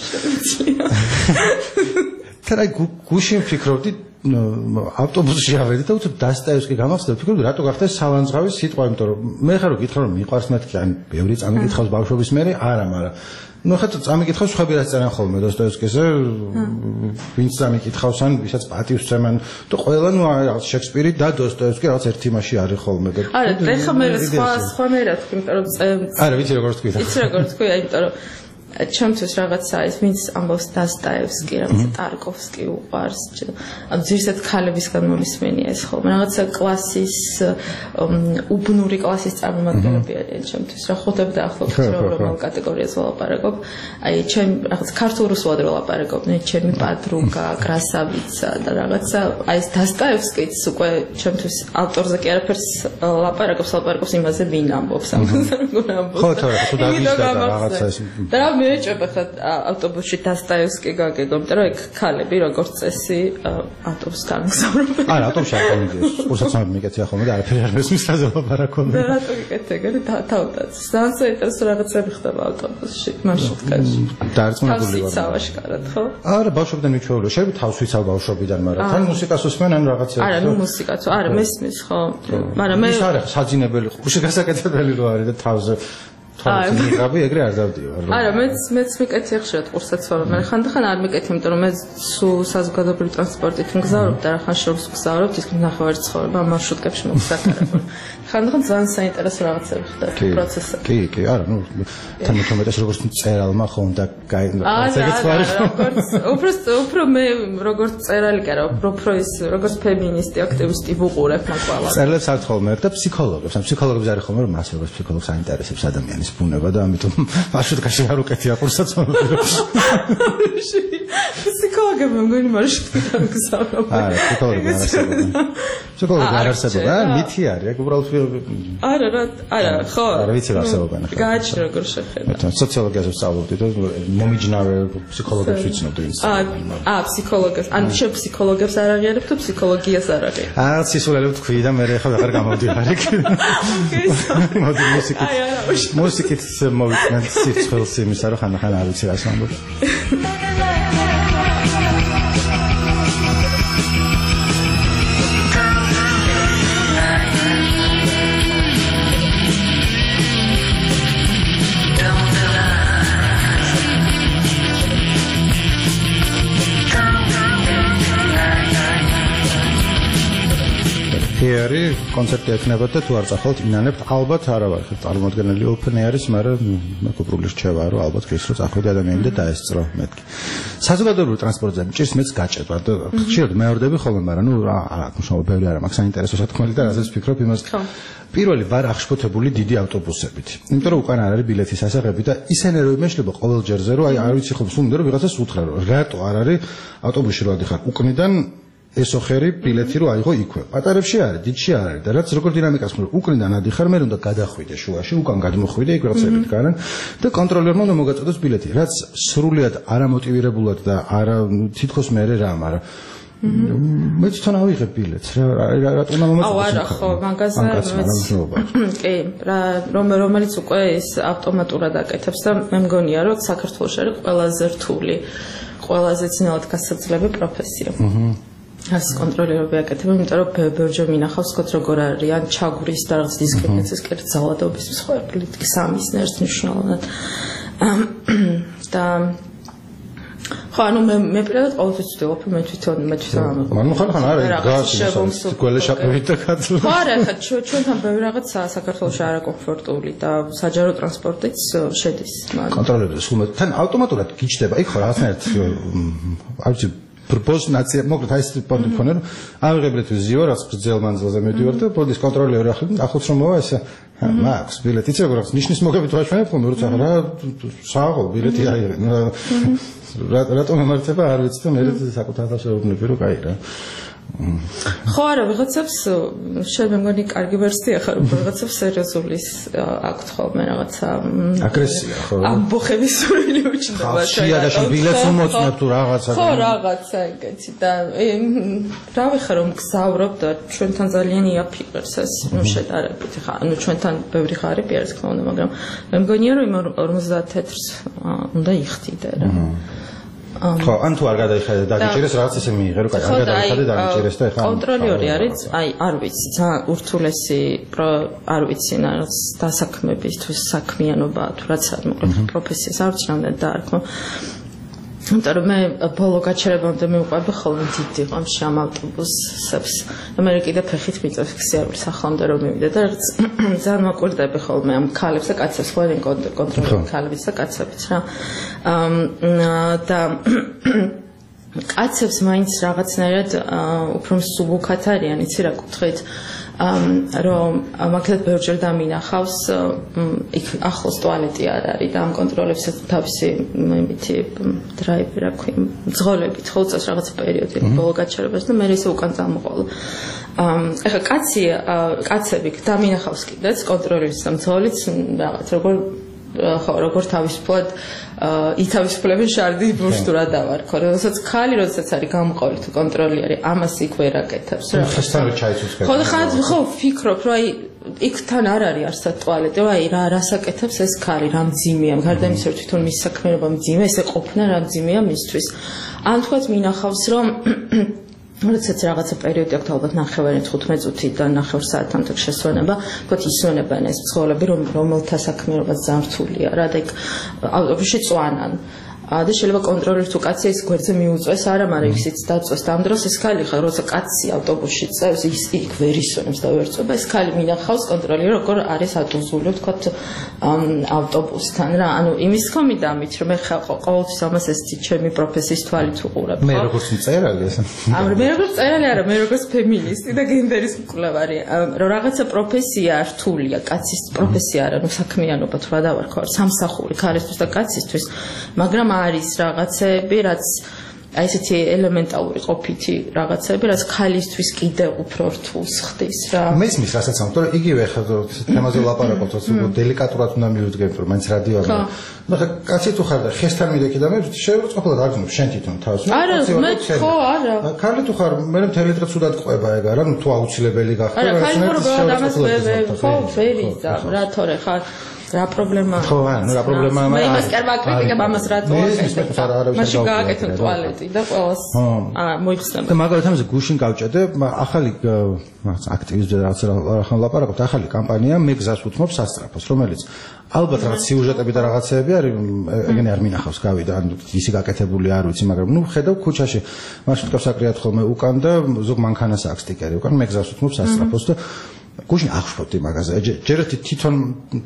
თერაი გუშინ ფიქრობდი ავტობუსში ავედი და უცებ დასტაევსკი გამახსენდა ფიქრობდი რატო გახდა სავანძღავი სიტყვა იმიტომ რომ მე ხარ რომ გითხრა რომ მიყვარს მეთქი ან ბევრი წამიკითხავს ბავშვობის მერე არა მაგრამ ნუ ხეთ წამიკითხავს ხვები რაც წერან ხოლმე დოსტოევსკიზე ვინც წამიკითხავს ან ვისაც პატივს წემენ და ყველა ნუ რაღაც შექსპირი და დოსტოევსკი რაღაც ერთ იმაში არის ხოლმე და არა ეხა მე სხვა სხვა მე რა თქვი იმიტომ რომ არა ვიცი როგორ თქვი იცი როგორ თქვი აი იმიტომ რომ ჩემთვის რაღაცა ის ვინც ამბობს დასტაევსკი რაღაცა ტარკოვსკი უყვარს ანუ ძირითადად ქალებისგან მომისმენია ეს ხოლმე რაღაცა კლასის უბნური კლასის წარმომადგენლები არიან ჩემთვის რა ხვდები და ახლობთ რომ რომელ კატეგორიას ვლაპარაკობ აი ჩემ რაღაც ქართულ რუსულად ვლაპარაკობდნენ ჩემი პადრუგა კრასავიცა და რაღაცა აი ეს დასტაევსკიც უკვე ჩემთვის ავტორზე კი არაფერს ლაპარაკობს ლაპარაკობს იმაზე ვინ ამბობს ამაზე როგორ ამბობს ხო თორე თუ დავიზდა რაღაცა ეს და რა მე მეჭება ხა ავტობუსში დასტაევსკი გაგეგო, იმიტომ რომ ეგ ქალები როგორც წესი ავტობუსს გამგზავრობენ. არა, ავტობუსში არ გამიგეს. ყურსაცმლები მიკეთია ხოლმე და არაფერი არ მესმის თაზე ლაპარაკობენ. და რატო იკეთე ეგრე თავდაც. ძალიან საინტერესო რაღაცები ხდება ავტობუსში, მარშრუტკაში. დაერწმუნებული ვარ. თავის ავაშკარად, ხო? არა, ბავშვობიდან მიჩვეულო. შეიძლება თავს ვიცავ ბავშვობიდან, მაგრამ თან მუსიკას უსმენ ან რაღაცა. არა, ნუ მუსიკაც, არა, მესმის, ხო? მაგრამ მე ის არა, საძინებელი, ხუში გასაკეთებელი რო არის და თავზე თავზე მიღაბი ეგრე არ დავდივარ. არა, მეც მეც მიკეთე ხშირად ყურსაც ვარ, მაგრამ ხანდახან არ მიკეთე, იმიტომ რომ მე სულ საზოგადოებრივი ტრანსპორტით მგზავრობ და რა ხან შორს ვგზავრობ, ის ნახევარი ცხოვრება მარშრუტკებში მოგსაკარებ. ხანდახან ძალიან საინტერესო რაღაცები ხდება პროცესში. კი, კი, არა, ნუ თან მეტომეტეს როგორც წერალმა ხო უნდა გაიგო. არა, როგორც უფრო უფრო მე როგორც წერალი კი არა, უფრო ის როგორც ფემინისტი აქტივისტი ვუყურებ მაგვალა. წერლებს არ თხოვ მე და ფსიქოლოგებს, ან ფსიქოლოგებს არის ხოლმე რომ მას როგორც ფსიქოლოგს აინტერესებს ადამიანის ბუნება და ამიტომ მარშრუტკაში არ უკეთია ყურსაცმლები. ფსიქოლოგები მგონი მარშრუტკიდან გზავრობენ. არა, ფსიქოლოგები არ არსებობენ. ფსიქოლოგები არ არსებობენ, მითი არის, ეგ უბრალოდ არა, რა, არა, ხო. არა, ვიცი რა არსებობენ ახლა. გააჩნია როგორ შეხედა. მე სოციოლოგიაზე ვსწავლობდი და მომიჯნავე ფსიქოლოგებს ვიცნობდი ის. აა, აა, ფსიქოლოგებს, ან შე ფსიქოლოგებს არ აღიარებ თუ ფსიქოლოგიას არ აღიარებ? აა, სისულელებ თქვი და მე ხა აღარ გამოვდივარ იქ. მოდი მუსიკით. აი, არა, მუსიკით მოვიწნე სიცხვილს იმისა, რომ ხან-ხან არ ვიცი რას ვამბობ. ფიერი კონცერტი ექნება და თუ არ წახავთ ინანებთ ალბათ არა ვარ ხე წარმოადგენელი ოფენი არის მაგრამ მეკუპრული რჩევა რომ ალბათ გის რომ წახვედი ადამიანი და დაესწრო მეთქი საზოგადოებრივ ტრანსპორტზე მჭირს მეც გაჭედვა და ხშირად მეორდები ხოლმე მაგრამ ნუ რა მშობ ბევრი არა მაქვს საინტერესო სათქმელი და რასაც ვფიქრობ იმას პირველი ვარ აღშფოთებული დიდი ავტობუსებით იმიტომ რომ უკან არ არის ბილეთის ასაღები და ისინი რომ იმეშლება ყოველ ჯერზე რომ აი არ ვიცი ხო სულ უნდა რომ ვიღაცას უთხრა რომ რატო არ არის ავტობუსში რო ადიხარ უკნიდან ესოხერი ბილეთი რო აიღო იქვე. პატარებში არის, დიდში არ არის და რაც როგორ დინამიკას ხმარ, უკნიდან ადიხარ, მე უნდა გადახვიდე შუაში, უკან გადმოხვიდე, იქ რაღაცებით განან და კონტროლერმა უნდა მოგაწოდოს ბილეთი. რაც სრულიად არამოტივირებულად და არა თითქოს მე რა, მაგრამ მე თვითონ ავიღებ ბილეთს რა, რატომ უნდა მომეწოდოს? აუ არა, ხო, მაგაზე კი, რა რომ რომელიც უკვე ის ავტომატურად აკეთებს და მე მგონია რომ საქართველოს არის ყველაზე რთული, ყველაზე ძნელად გასაძლებელი პროფესია. აჰა ას კონტროლერები აკეთებენ, იმიტომ რომ ბევრჯერ მინახავს კაც როგორ არის ან ჩაგვრის და რაღაც დისკრეპანციის კერძალადობის სხვა პოლიტიკის სამის ნერსნიშნულად. და ხო, ანუ მე მე პირადად ყოველთვის ვცდილობ, მე თვითონ მე თვითონ ამბობ. მაგრამ ხან-ხან არა, გასაგებია, გველეშაპებით და კაცო. ხო, არა, ხა ჩვენთან ბევრი რაღაც საქართველოში არაკომფორტული და საჯარო ტრანსპორტიც შედის. კონტროლერები სულ თან ავტომატურად გიჩდება, იქ ხო რაღაცნაირად არ ვიცი პროპორციონაცია მოკლედ აი ეს პონტი მქონე რომ ავიღებდეთ ვიზიო რაც გრძელ მანძილზე მედივარ და პოდის კონტროლერი ახლა ახლაც რომ მოვა ესე მაქს ბილეთი იცი როგორ ნიშნის მოგებით ვაშვენებ ხოლმე როცა რა სააღო ბილეთი აიღე რატომ ემართება არ ვიცი და მე საკუთარ თავს ვეუბნები რომ კაი რა ხო არა ვიღაცებს შეიძლება მგონი კარგი ვერსია ხარ უფრო ვიღაცებს სერიოზულის აქვთ ხოლმე რაღაცა აგრესია ხო ამბოხების სურვილი უჩნდება შეიძლება და შვილებს უმოწმებ თუ რაღაცა ხო რაღაცა ეგეთი და რა ვიხარ რომ გზავრობ და ჩვენთან ძალიან იაფიqers ეს ნუ შედარებით ხა ანუ ჩვენთან ბევრი ხარი პიერს თქმა უნდა მაგრამ მე მგონია რომ იმ ორმოცდაათ თეთრს უნდა იხდიდე რა ხო, ან თუ არ გადაიხადე და დაგიჭირეს რაღაც ისე მიიღე, რომ კაი, არ გადაიხადე და დაგიჭირეს და ეხლა კონტროლერი არის, აი, არ ვიცი, ძალიან ურთულესი, არ ვიცი, რაღაც დასაქმებისთვის საქმიანობა თუ რაც არის, მოკლედ პროფესიას არ ვიცი რამდენი დაარქმო. იმიტომ რომ მე ბოლო გაჩერებამდე მივყვები ხოლმე დიდი ღამში ამ ავტობუსებს და მე კიდე ფეხით მიწევს ქსიარულის ახლამდე რომ მივიდე და ძალიან მაკვირდები ხოლმე ამ ქალებს და კაცებს ყველანი კონტროლერი ქალებიც და კაცებიც რა და კაცებს მაინც რაღაცნაირად უფრო მსუბუქად არიან იცი რა კუთხით რომ მაგალითად ბევრჯერ დამინახავს იქ ახლოს ტუალეტი არ არის და ამ კონტროლებსაც თავისი იმითი დრაივი რა ქვია მძღოლებით ხო წელს რაღაც პერიოდი ბოლო გაჩერებას და მე ისე უკან წამოყოლა ეხლა კაცი კაცები დამინახავს კიდეც კონტროლერის მძღოლიც რაღაც როგორ ხო, როგორც თავისუფლად ითავისუფლებს შარდი ბურჟტურა დავარქო. როდესაც ხალი, როდესაც არის გამოყოლითი კონტროლიერი, ამას იქ ვერ აკეთებს რა. ხესთან ჩაიცუცქე. ხო, და ხან ხო ვფიქრობ, რომ აი იქ თან არ არის არსად ტუალეტი, აი რა რას აკეთებს ეს ხალი, რა მძიმეა, გარდა იმისა, რომ თვითონ მის საქმიანობა მძიმეა, ესე ყოფნა რა მძიმეა მისთვის. ან თქვათ მინახავს, რომ როდესაც რაღაცა პერიოდი აქვს ალბათ ნახევარი თხუთმეტ წუთიდან ნახევარ საათამდე შესვენება, თქვათ ისვენებენ ეს მცხოვრები, რომელთა საქმიანობაც ძალიან რთულია რა და იქ ავტობუსში წვანან. და შეიძლება კონტროლერი თუ კაცი ეს გვერდზე მიუწვეს, არა, მაგრამ ისიც დაწვეს და ამ დროს ეს ხალი ხა როცა კაცი ავტობუსში წევს, ის იქ ვერ ისვენებს და ვერ წვება, ეს ხალი მინახავს კონტროლერი როგორ არის ატუზული, თქვათ ავტობუსთან რა, ანუ იმის ხომი დამით რომ მე ხა ყოველთვის ამას ეს ჩემი პროფესიის თვალით უყურებ. მე როგორც მწერალი ეს. ამ მე როგორც მწერალი არა, მე როგორც ფემინისტი და გენდერის მკვლევარი, რომ რაღაცა პროფესია რთულია, კაცის პროფესია არა, ნუ საქმიანობა თუ რა დავარქვა, სამსახური ქალისთვის და კაცისთვის, მაგრამ არის რაღაცები, რაც აი ესეთი ელემენტალური ყოფითი რაღაცები, რაც ქალისთვის კიდევ უფრო რთულს ხდის რა. მე ისმის რასაც ამ, თორე იგივე ხა თემაზე ვლაპარაკობთ, რომ დელიკატურად უნდა მივიდგეთ, რომ მაინც რადიო არა. ნუ ხა კაცი თუ ხარ და ხესთან მიდექი და მე შეურწყობლად არ გძნობ შენ თვითონ თავს. არა, მე ხო, არა. ქალი თუ ხარ, მე მთელი დღე ცუდად ყვება ეგ არა, ნუ თუ აუცილებელი გახდა, რა ქალი ხარ, ამას ხო, ვერ იზამ რა, თორე ხარ რა პრობლემაა? ხო, ანუ რა პრობლემაა? მე იმას კი არ ვაკრიტიკებ, ამას რატო აკეთებ? მაშინ გააკეთე ტუალეტი და ყველას აა მოიხსნება. და მაგალითად ამაზე გუშინ გავჭედე, ახალი აქტივისტები რაღაც რახან ლაპარაკობთ, ახალი კამპანია მე გზას უთმობ სასწრაფოს, რომელიც ალბათ რაღაც სიუჟეტები და რაღაცეები არის, ეგენი არ მინახავს გავიდა, ანუ ისი გაკეთებული არ ვიცი, მაგრამ ნუ ხედავ ქუჩაში, მარშრუტკას აკრიათ ხოლმე უკან და ზოგ მანქანას აქვს სტიკერი უკან, მე გზას უთმობ სასწრაფოს და გუშინ აღშფოთდი მაგაზე. ჯერ ერთი თვითონ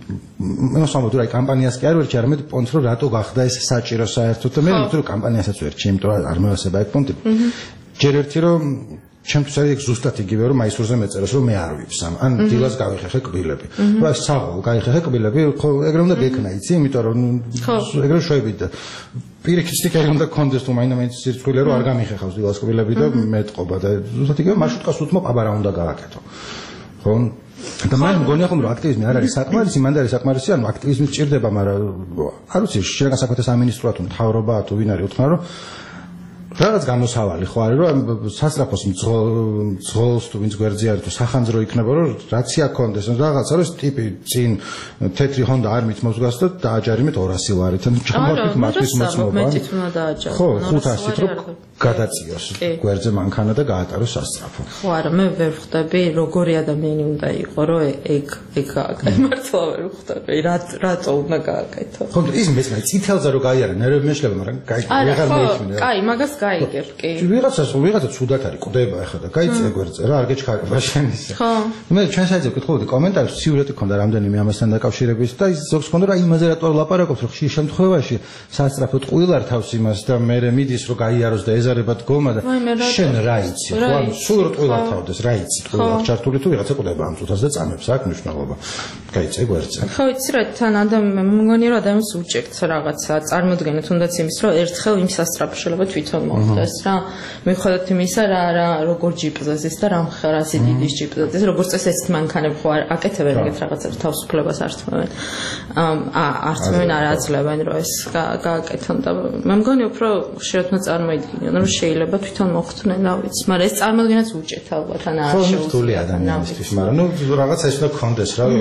მოსამოდ რა კამპანიას კი არ ვერჩი, არამედ პონტს რომ რატო გახდა ეს საჭირო საერთოდ და მე ვიტყვი რომ კამპანიასაც ვერჩი, იმიტომ რომ არ მევასება ეგ პონტი. ჯერ ერთი რომ ჩემთვის არის ეგ ზუსტად იგივე რომ მაისურზე მეწერეს რომ მე არ ვიფსამ, ან დილას გავიხეხე კბილები. რა საღოლ გაიხეხე კბილები, ხო ეგრე უნდა გექნა, იცი, იმიტომ რომ ეგრე შევიდე და პირიქით სტიკერი უნდა კონდეს თუ მაინდა-მაინც სირცხვილი რომ არ გამიხეხავს დილას კბილები და მეტყობა და ზუსტად იგივე მარშრუტკას უთმობ, აბა რა უნდა გააკეთო. ხო და მე მგონია ხომ რომ აქტივიზმი არ არის საკმარისი, მანდ არის საკმარისი, ანუ აქტივიზმი სჭირდება, მაგრამ არ ვიცი, შეგან საქმეთა სამინისტროა თუ მთავრობაა თუ ვინ არის უთხრა რომ რაღაც გამოსავალი ხო არის რომ სასწრაფოს მძღოლს თუ ვინც გვერდზე არის თუ სახანძრო იქნება რომ რაცია კონდეს რაღაცა რომ ტიპი წინ თეთრი ჰონდა არ მithმობს და დააჯარიმეთ ორასი ლარით ან ჩამოვით მათთვის მოწმობა მე თვითონ დააჯარიმ ხო ხუთასით რომ გადაწიოს გვერდზე მანქანა და გაატაროს სასწრაფო ხო არა მე ვერ ხვდები როგორი ადამიანი უნდა იყო რომ ეგ ეგ გააკეთო მართლა ვერ ხვდები რატო უნდა გააკეთო ხო ის მესმე წითელზე რომ გაიარა ნერვები მეშლება მაგრამ გაიგე ვეღარ მეიქნა კაი მაგას გაიგებ კი ვიღაცას ვიღაცა ცუდად არის კვდება ახლა და გაიწე გვერდზე რა არ გეჩქარება შენ ისე ხო მე ჩვენ საერთოდ ვკითხულობდი კომენტარებს სიუჟეტი ქონდა რამდენიმე ამასთან დაკავშირებით და ის ზოგს ქონდა რა იმაზე რატო ლაპარაკობთ რომ ხშირ შემთხვევაში სასწრაფო ტყუილ არ თავს იმას და მე მიდის რომ გაიაროს და ეზარება დგომა და შენ რა იცი ხო ანუ სულ რო ტყუილ არ თავდეს რა იცი ტყუილ არ ჩართული თუ ვიღაცა კვდება ამ წუთას და წამებს აქ მნიშვნელობა გაიწე გვერდზე ხო იცი რა თან ადამიანი მგონია რომ ადამიანს უჭერთ რაღაცა წარმოდგენა თუნდაც იმის რომ ერთხელ იმ სასწრაფო შეიძლება თვითონ მოხდეს რა მიუხედავად იმისა რა რა როგორ ჯიპზეს და რა მხარა სიდიდის ჯიპზეს როგორც წესით მანქანები ხო აკეთებენ ეგეთ რაღაცებს თავისუფლებას არ თმევენ ა არ თმევენ არ აძლევენ რომ ეს გააკეთონ და მე მგონი უფრო ხშირად მოწარმოიდგინონ რომ შეიძლება თვითონ მოხდნენ რა ვიცი მაგრამ ეს წარმოდგენაც უჭერთ ალბათ ან არ შეუძლია ადამიანისთვის მაგრამ ნუ რაღაცა ის უნდა კონდეს რა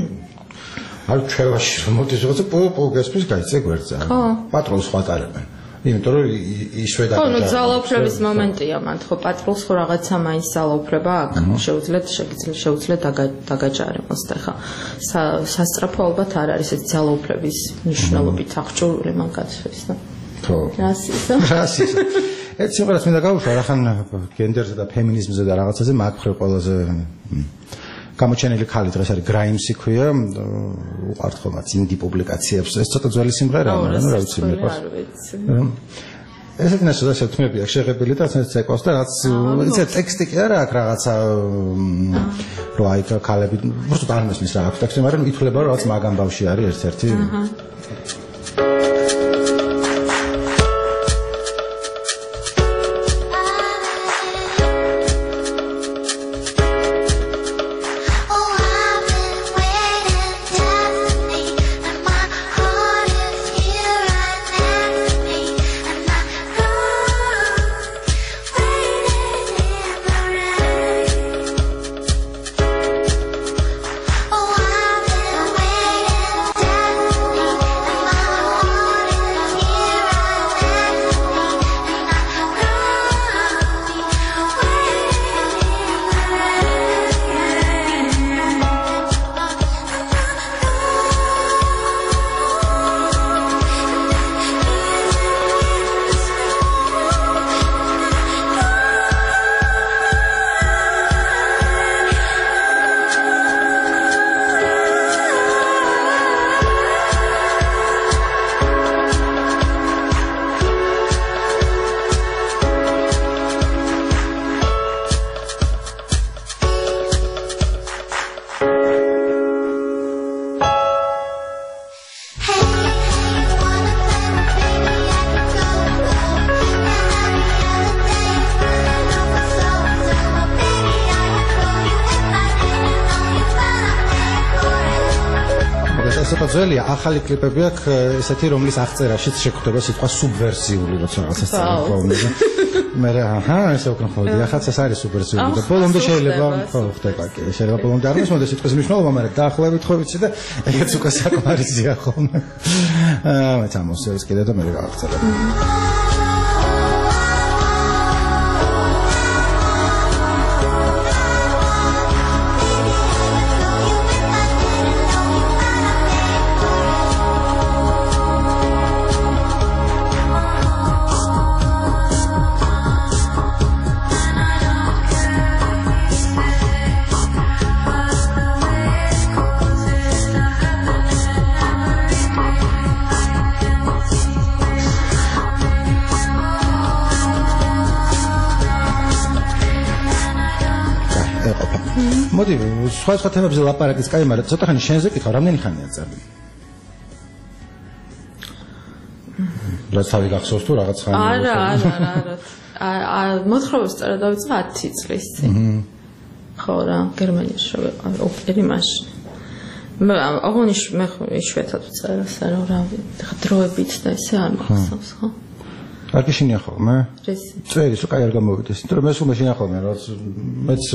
არ ჩვევაში რომ მოდის რაღაცა პო გასპის გაიწე გვერდზე პატრონს ხატარებენ იმიტომ რომ იშვე და ხო ნუ ძალაუფლების მომენტია მანდ ხო პატრონს ხო რაღაცა მაინც ძალაუფლება აქვს შეუძლიათ შეუძლიათ დაგაჯარიმოს და ხა სასწრაფო ალბათ არ არის ეს ძალაუფლების მნიშვნელობით აღჭურვილი მაგათთვის და ხო რასიზმი რასიზმი ეს სიმღერას მინდა გავუშვა რახან გენდერზე და ფემინიზმზე და რაღაცაზე მაგ მხრივ ყველაზე გამოჩენილი ქალი დღეს არის გრაიმსი ქვია უყართ ხოლმე ინდი პუბლიკაციებს ეს ცოტა ძველი სიმღერაა მაგრამ რა ვიცი მიყვარს ესეთი ნაშრომი შეთქმებია შეღებილი და ცეც ეკოს და რაც იცი ტექსტი კი არა აქვს რაღაცა რო აი ქალები უბრალოდ არ მესმის რა აქვს ტექსტი მაგრამ ითვლება რომ რაღაც მაგამ ბავში არის ერთ-ერთი ეს იყო ძველია, ახალი კლიპები აქვს ესეთი, რომლის აღწერაშიც შეგვხვდება სიტყვა სუბვერსიული, როცა რაღაცას წერენ. მე აჰა, ესე უკვე ხოდი, ახაც ეს არის სუბვერსიული და ბოლომდე შეიძლება ხო ხდება კი, შეიძლება ბოლომდე არ მოსმოდეს სიტყვის მნიშვნელობა, მაგრამ დაახლოებით ხო ვიცი და ეგეც უკვე საკმარისია ხოლმე. აა, მე თამოსეს კიდე და მე გავახცე. მოდი, სხვა სხვა თემებზე ლაპარაკის კაი, მაგრამ ცოტა ხანი შენზე კითხავ, რამდენი ხანია წარდი? რაც თავი გახსოვს თუ რაღაც ხანი? არა, არა, არა. აა მოთხრობას წერა დავიწყე ათი წლის წინ. ხო რა, გერმანიაში რო ვიყავ, ოპერი მაშინ. მე აღონიშ მე იშვიათად წერა, საერთოდ რა დროებით და ესე არ მახსოვს, ხო? არ გიშინია ხოლმე? წერი, სულ კაი არ გამოვიდეს. იმიტომ რომ მე სულ მეშინია ხოლმე, რაც მეც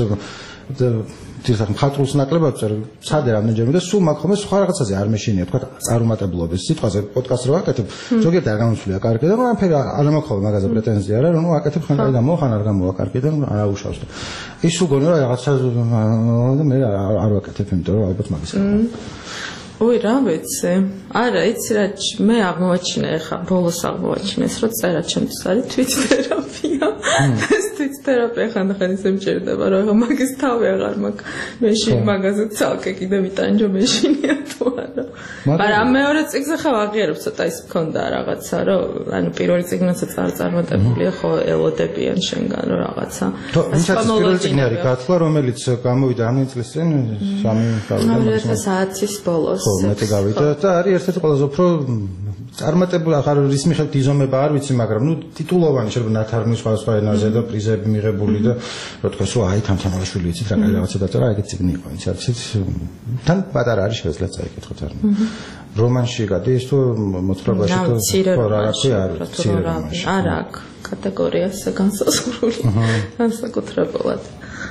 თირსახ მხატვრულს ნაკლებად წერ, ცადე რამდენჯერმე და სულ მაგ ხოლმე სხვა რაღაცაზე არ მეშინია, თქვა წარუმატებლობის სიტყვაზე პოდკასტ რო ვაკეთებ, ზოგიერთი არ გამოსვლია კარგი და რამე არ მაქვს ხოლმე მაგაზე პრეტენზია რა, რომ ვაკეთებ ხან და მოხან არ გამოვა კარგი და არ აუშავს და ის სულ გონია რაღაცა და მე არ ვაკეთებ, იმიტომ რომ ალბათ მაგის ой, რა ვიცი. არა, იცი რა, მე აღმოვაჩინე ახლა, ბოლოს აღმოვაჩინეს, რომ წერა ჩემთვის არის თვითთერაპია. ეს თვითთერაპია ხანდახან ისე მჭირდება, რომ ახლა მაგის თავი აღარ მაქვს. მეში მაგაზე ცალკე კიდე ვიტანჯო მეშინია თუ არა. მაგრამ მეორე წიგნზე ხა ვაღიარებ, ცოტა ის მქონდა რაღაცა, რომ ანუ პირველი წიგნაცაც არ წარმატებულია, ხო ელოდებიან შენგან რომ რაღაცა. ეს პირველი წიგნი არის გათვლა, რომელიც გამოვიდა ამ წლის წინ სამი ორი საათის ბოლოს. მეტი გავიდა და არის ერთ-ერთი ყველაზე უფრო წარმატებული ახალ რის მიხედვით იზომება არ ვიცი, მაგრამ ნუ ტიტულოვანი შეიძლება ნათარგმნი სხვადასხვა ენაზე და პრიზები მიღებული და რა თქოს რომ აი თამთამაშვილი იცით რა კაი რაღაცა დაწერა, ეგეც წიგნი იყო, ის არის თან პატარა არის შეიძლება წაიკითხოთ არ. რომანში გადის თუ მოთხრობაში თუ რა რაფი არის მცირე რომანში. არა აქვს კატეგორიას განსაზღვრული განსაკუთრებულად.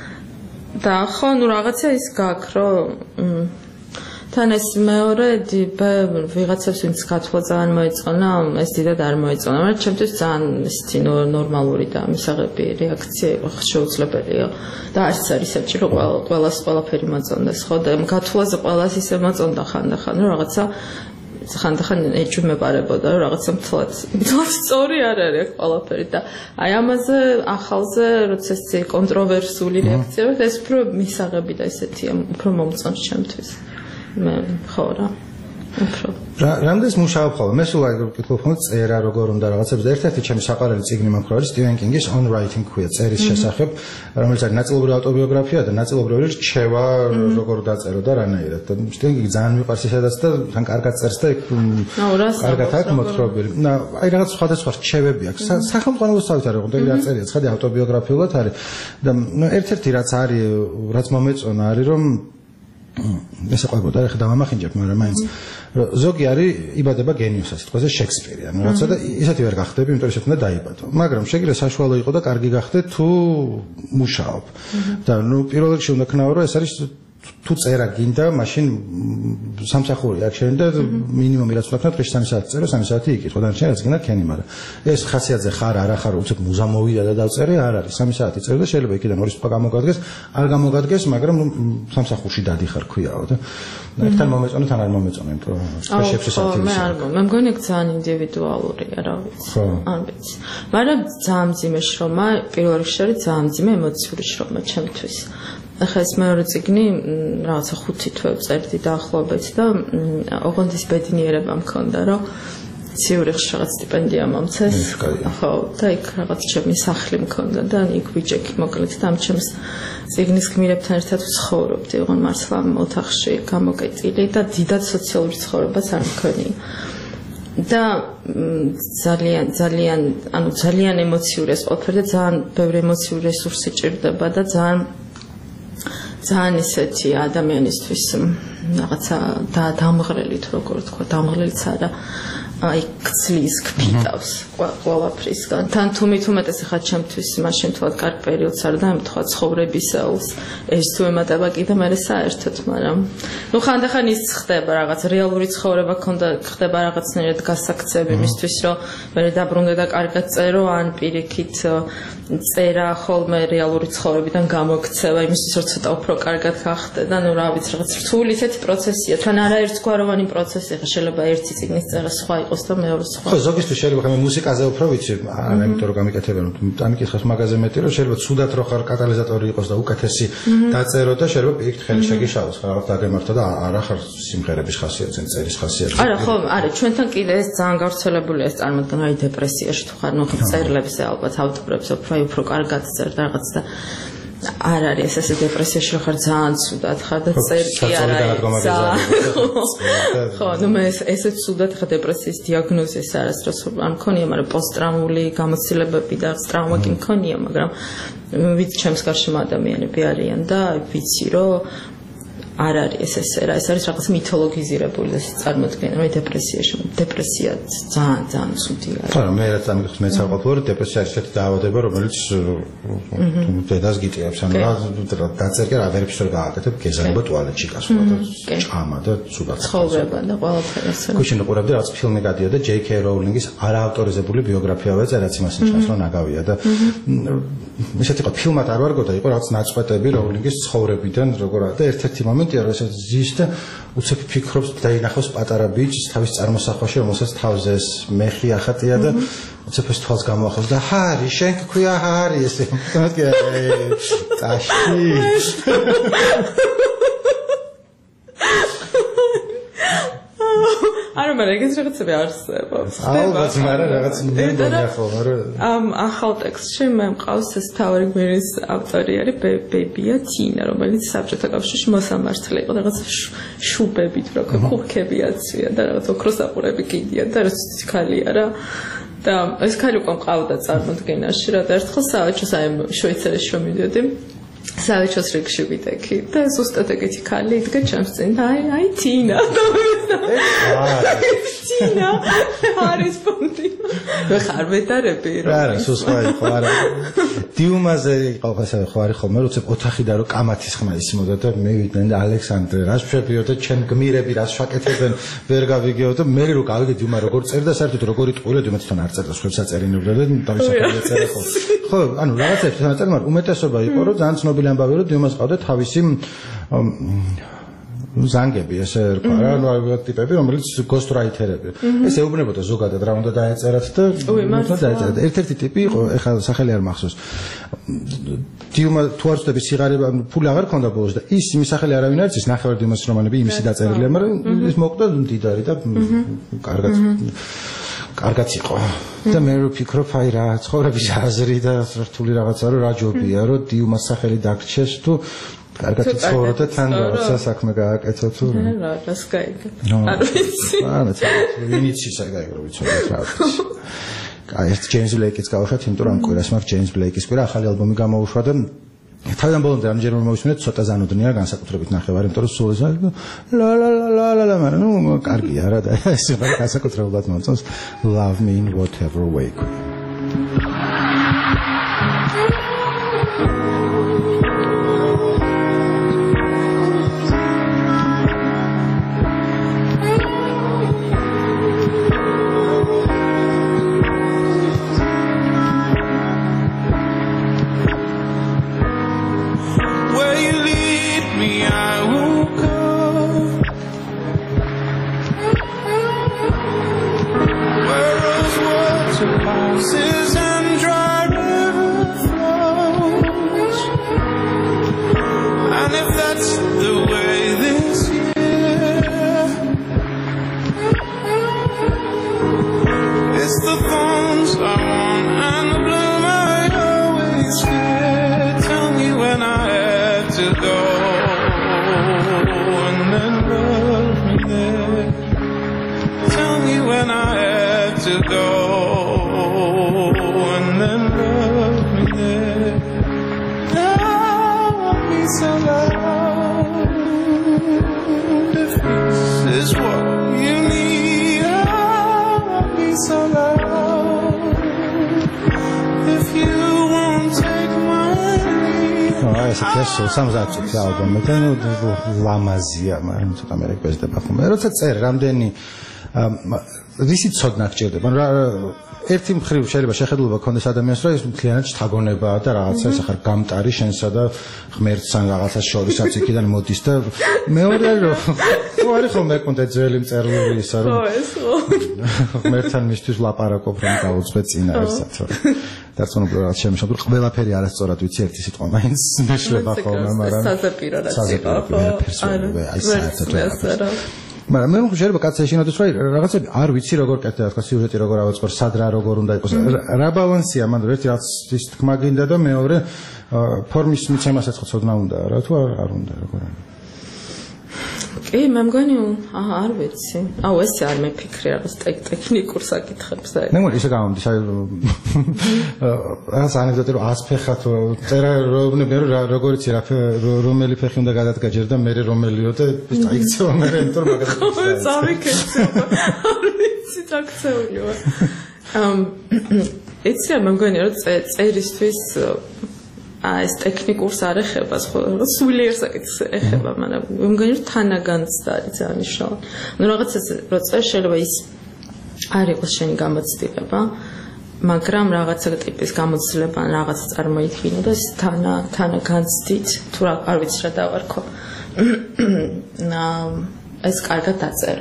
და ხო ნუ რაღაცა ის გაქვს რომ თან ეს მეორე ვიღაცებს ვინც გათვლა ძალიან მოეწონა, ეს დიდად არ მოეწონა, მაგრამ ჩემთვის ძალიან ისეთი ნორმალური და მისაღები რეაქცია იყო, შეუძლებელია და არც არის საჭირო ყველას ყველაფერი მოწონდეს, ხო და გათვლაზე ყველას ისე მოწონდა ხანდახან, რომ რაღაცა ხანდახან ეჭვმეპარებოდა, რომ რაღაცა მთლად მთლად სწორი არ არის აქ ყველაფერი და აი ამაზე ახალზე როცა ეს კონტროვერსული რეაქცია, ეს უფრო მისაღები და ესეთია, უფრო მომწონს ჩემთვის. მე ხო რა უფრო რა რამდენს მუშაობ ხოლმე მე სულ აი ვკითხულობ ხოლმე წერა როგორ უნდა რაღაცებს და ერთ-ერთი ჩემი საყვარელი წიგნი მაქვს არის სტივენ კინგის On Writing Queer წერის შესახებ რომელიც არის ნაწილობრივ ავტობიოგრაფია და ნაწილობრივ რჩევა როგორ დაწერო და რანაირად და სტივენ კინგი ძალიან მიყვარს ისედაც და თან კარგად წერს და იქ კარგად აქვს მოთხრობილი და აი რაღაც სხვადასხვა რჩევები აქვს სახელმწიფოსავით არის რომ და წერია ცხადი ავტობიოგრაფიულად არის და ერთ-ერთი რაც არის რაც მომეწონა არის რომ ეს ყვებოდა ახლა დამამახინჯებ, მაგრამ მაინც ზოგი არის იბადება გენიოსად, სიტყვაზე შექსპირი, ანუ რაღაცა და ისეთი ვერ გახდები, იმიტომ რომ ისეთი უნდა დაიბადო. მაგრამ შეგიძლია საშუალო იყო და კარგი გახდე თუ მუშაობ. და ნუ პირველ რიგში უნდა ქნაო, რომ ეს არის თუ წერა გინდა, მაშინ სამსახური აქ შენ და მინიმუმი რაც უნდა ქნა, დღეში სამი საათი წერო, სამი საათი იკითხო, და შენ რაც გინდა ქენი, მაგრამ ეს ხასიათზე ხარ, არა ხარ, უცებ მუზა მოვიდა და დავწერე, არ არის. სამი საათი წერო და შეიძლება იქიდან ორი სიტყვა გამოგადგეს, არ გამოგადგეს, მაგრამ სამსახურში დადიხარ ქვიაო და ერთთან მომეწონა, თან არ მომეწონა, იმიტომ რომ შეშებში საათი მე არ მე მგონი ძალიან ინდივიდუალურია, რა ვიცი. არ ვიცი. მაგრამ ძალიან მძიმე შრომა, პირველ რიგში არის ძალიან მძიმე ემოციური შრომა ჩემთვის. ახლა ეს მეორე წიგნი რაღაცა ხუთი თვე წერდი დაახლოებით და ოღონდ ის ბედნიერება მქონდა, რომ ციურიხში რაღაც სტიპენდია მომცეს. ხო, და იქ რაღაც ჩემი სახლი მქონდა და იქ ვიჭექი მოკლედ და ამ ჩემს წიგნის გმირებთან ერთად ვცხოვრობდი, ოღონდ მართლა ოთახში გამოკეტილი და დიდად სოციალური ცხოვრებაც არ მქონია. და ძალიან ძალიან ანუ ძალიან ემოციური ეს ყველაფერი და ძალიან ბევრი ემოციური რესურსი ჭირდება და ძალიან ძალიან ისეთი ადამიანისთვის რაღაცა დამღრელი თუ როგორ თქვა დამღრელიც არა აი გწლის გფიტავს ყველაფრისგან თან თუ მით უმეტეს ხა ჩემთვის მაშინ თვად კარგი პერიოდს არ დამთხვა ცხოვრებისაუს ეს თუ ემატება კიდე მე საერთოდ მაგრამ ნუ ხანდახან ის ხდება რაღაც რეალური ცხოვრება ქონდა ხდება რაღაცნაირად გასაქცევი იმისთვის რომ მე დაბრუნდე და კარგად წერო ან პირიქით წერა ხოლმე რეალური ცხოვრებიდან გამოქცევა იმისთვის რომ ცოტა უფრო კარგად გახდე და ნუ რა ვიცი რაღაც რთული ისეთი პროცესია თან არაერთგვაროვანი პროცესი ხა შეიძლება ერთი წიგნის წერა სხვა იყოს და მეორე სხვა ხო ზოგისთვის შეიძლება ხა მე მუსიკაზე უფრო ვიცი არა იმიტომ რომ გამიკეთებენ ამ კითხავს მაგაზე მეტი რომ შეიძლება ცუდად რო ხარ კატალიზატორი იყოს და უკეთესი დაწერო და შეიძლება პირიქით ხელი შეგიშალოს ხა რაღაც დაგემართა და არა ხარ სიმღერების ხასიათზე წერის ხასიათზე არა ხო არა ჩვენთან კიდე ეს ძალიან გავრცელებულია ეს წარმოდგენა აი დეპრესიაში თუ ხარ ნუ წერლებზე ალბათ ავტორებს უფრო უფრო კარგად წერდა რაღაც და არ არის ეს დეპრესიაში ხარ ძალიან ცუდად ხარ და წერ კი არა ხო ნუ მე ესე ცუდად ხარ დეპრესიის დიაგნოზი ეს არასდროს არ მქონია მაგრამ პოსტტრაუმული გამოცდილებები და ტრავმა კი მქონია მაგრამ ვიცი ჩემს გარშემო ადამიანები არიან და ვიცი რომ არ არის ეს ესე რა ეს არის რაღაც მითოლოგიზირებული ეს წარმოდგენა რომ დეპრესიაში დეპრესია ძალიან ძალიან ცუდი არის ხო მე რაც ამიგხსნით მეც არ ყოფილი რომ დეპრესია არის ერთი დაავადება რომელიც დედას გიტიებს ანუ რა დაწერკე რა ვერაფერს ვერ გააკეთებ გეზარება ტუალეტში გასვლა და ჭამა და ცუდად ცხოვრება და ყველაფერი ასე გუშინ უყურებდი რაღაც ფილმი გადიოდა ჯეი კეი როულინგის არაავტორიზებული ბიოგრაფია ვეძა რაც იმას ნიშნავს რომ ნაგავია და ისეთი ყო ფილმად არ ვარგოდა იყო რაღაც ნაწყვეტები როულინგის ცხოვრებიდან როგორ და ერთ-ერთი მომენტი რასაც ზის და უცებ ფიქრობს დაინახავს პატარა ბიჭს თავის წარმოსახვაში რომელსაც თავზე ეს მეხი ახატია და უცებ ეს თვალს გამოახავს და ჰარი შენ ქვია ჰარი ესე მოგეთ ტაში არა მაგრამ ეგეც რაღაცები არსებობს ალბათ მაგრამ რაღაც მეგონა ხოლმე რომ ამ ახალ ტექსტში მე მყავს ეს თავი გმირის ავტორი არის ბებია თინა რომელიც საბჭოთა კავშირში მოსამართლე იყო რაღაც შუბები თუ რა ქუხები აცვია და რაღაც ოქროსაყურები კიდია და რა ხალია რა და ეს ხალი უკვე მყავდა წარმოდგენაში რა და ერთხელ საავეჩოს აი შვეიცარიაში რომ მიდიოდი საავეჩოს რიგში ვიდექი და ზუსტად ეგეთი ხალი იდგა ჩემს წინ და აი აი თინა თინა არის პონტი ხარ მეტარები რა არა სუსხა იყო არა დიუმაზე იყო ხასა ხო არის ხოლმე როცა ოთახიდან რო კამათის ხმა ისმოდა და მე ვიდნენ და ალექსანდრე რას შეფიო და ჩემ გმირები რას შაკეთებენ ვერ გავიგეო და მე რო გავიგე დიუმა როგორ წერდა საერთოდ როგორი ტყუილად მე თვითონ არ წერდა სხვებს აწერინებდა და დავისახე წერა ხო ხო ანუ რაღაცებს თან წერმა უმეტესობა იყო რომ ძალიან ცნობილი ამბავი რომ დიუმას ყავდა თავისი ზანგები ესე რქვა რა ნუ ტიპები რომელიც გოსტრაითერები ეს ეუბნებოდა ზოგადად რა უნდა დაეწერათ და უნდა დაეწერათ ერთ-ერთი ტიპი იყო ეხლა სახელი არ მახსოვს დიუმა თუ არ ვწდები სიღარიბე ფული აღარ ქონდა ბოლოს და ის იმის სახელი არავინ არ იცის ნახევარ დიუმას რომანები იმისი დაწერილია მაგრამ ის მოკვდა მდიდარი და კარგად კარგად იყო და მე ვფიქრობ აი რა ცხოვრების აზრი და რთული რაღაცა რომ რა ჯობია რომ დიუმას სახელი დაგრჩეს თუ კარგად ცხოვრო და თან რაღაცა საქმე გააკეთო თუ რა რას გაიგე არ ვიცი არა ვინიც ისე გაიგრო ვიცოდეთ რა ვიცი აი ეს ჯეიმს ბლეიკიც გავუშვათ იმიტომ რომ კვირას მაგ ჯეიმს ბლეიკის კვირა ახალი ალბომი გამოუშვა და თავიდან ბოლომდე რამდენჯერ მოვისმინეთ ცოტა ზანუდნია განსაკუთრებით ნახევარი იმიტომ რომ სულ ეს ლა ლა ლა ლა ლა მაგრამ ნუ კარგია რა და ეს განსაკუთრებულად მომწონს love me in whatever way So love ესეთი სამოცდაათ წუთი ალბომი და ლამაზია, მაგრამ ცოტა მე გვეძდება ხოლმე. როცა წერ რამდენი რისი ცოდნა გჭირდება? ერთი მხრივ შეიძლება შეხედულება გქონდეს ადამიანს, რომ ეს მთლიანად შთაგონებაა და რაღაცა ეს ახლა გამტარი შენსა და ღმერთთან რაღაცა შორისაც იქიდან მოდის და მეორე რომ ხო არის ხოლმე კონტე ძველი მწერლური ისა რომ ხო ეს ხო ღმერთთან მისთვის ლაპარაკობ რომ გაუძღვე წინა ერთსაც დარწმუნებული რაღაც შემიშობ ყველაფერი არასწორად ვიცი ერთი სიტყვა მაინც მეშლება ხოლმე მაგრამ საზეპირო რაც იყო აი საერთოდ მაგრამ მე შეიძლება კაცი შეინოდეს რომ რაღაცები არ ვიცი როგორ კეთდება თქვა სიუჟეტი როგორ ავაწყო სად რა როგორ უნდა იყოს რა ბალანსია მანდ ერთი რაც ის თქმა გინდა და მეორე ფორმის მიცემასაც ხო ცოდნა უნდა რა თუ არ უნდა როგორ არის კი მე მგონი არ ვიცი აუ ესე არ მეფიქრე რაღაც ტექნიკურ საკითხებს და მე მგონი ისე გამომდის აი რაღაც ანეკდოტი რომ ას ფეხა თუ წერა რომ როგორიც რა რომელი ფეხი უნდა გადადგა ჯერ და მე რომელიო და დაიქცევა მე იმიტომ მაგას ხო წავიქეცევა არ ვიცი დაქცეულიო ამ ეცია მე მგონი რომ წერისთვის აი ეს ტექნიკურს არ ეხება ხო სულიერ საკითხს ეხება მაგრამ მე მგონი რომ თანაგანცდა არის ძალიან მნიშვნელოვანი ну რაღაცა რო წერ შეიძლება ის არ იყოს შენი გამოცდილება მაგრამ რაღაცა ტიპის გამოცდილება ან რაღაც წარმოიდგინო და თანა თანაგანცდით თუ რა არ ვიცი რა დავარქო ეს კარგად დაწერა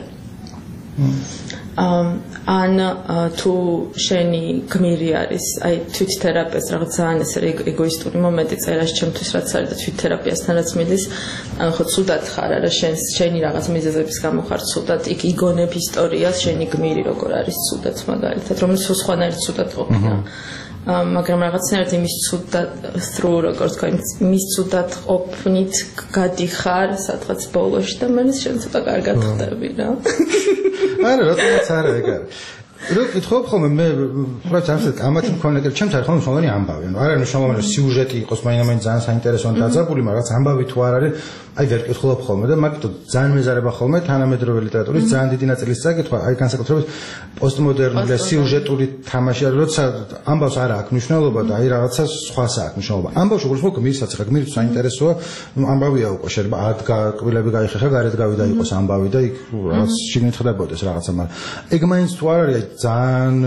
ამ ან თუ შენი გმირი არის აი თვითთერაპევტს რაღაც ძალიან ეს ეგოისტური მომენტი წერაში ჩემთვის რაც არის და თვითთერაპიასთან რაც მიდის ან ხო ცუდად ხარ არა შენ შენი რაღაც მიზეზების გამო ხარ ცუდად იქ იგონებ ისტორიას შენი გმირი როგორ არის ცუდად მაგალითად რომელიც სხვანაირად ცუდად ყოფნა მაგრამ რაღაცნაირად იმის ცუდად through როგორც თქვა იმის ცუდად ყოფნით გადიხარ სადღაც ბოლოში და მე შენ ცოტა კარგად ხდები რა არა რატომაც არა ეგ არის რო კითხავ ხოლმე მე პროექტ ამას ამათი მქონე და ჩემთან ხოლმე მნიშვნელოვანი ამბავი ანუ არ არის მნიშვნელოვანი სიუჟეტი იყოს მაინც ძალიან საინტერესო და დაძაბული მაგრამ ამბავი თუ არ არის აი ვერ კითხულობ ხოლმე და მაგიტო ძალიან მეზარება ხოლმე თანამედროვე ლიტერატურის ძალიან დიდი ნაწილის საკითხვა აი განსაკუთრებით პოსტმოდერნული სიუჟეტური თამაში არის როცა ამბავს არ აქვს მნიშვნელობა და აი რაღაცა სხვას აქვს მნიშვნელობა ამბავს უბრალოდ გმირსაც ხა გმირს საინტერესოა ამბავია უკვე შეიძლება ადგა კბილები გაიხეხა გარეთ გავიდა იყოს ამბავი და იქ რაღაც შიგნით ხდებოდეს რაღაცა მაგრამ ეგ მაინც თუ არ არის ძალიან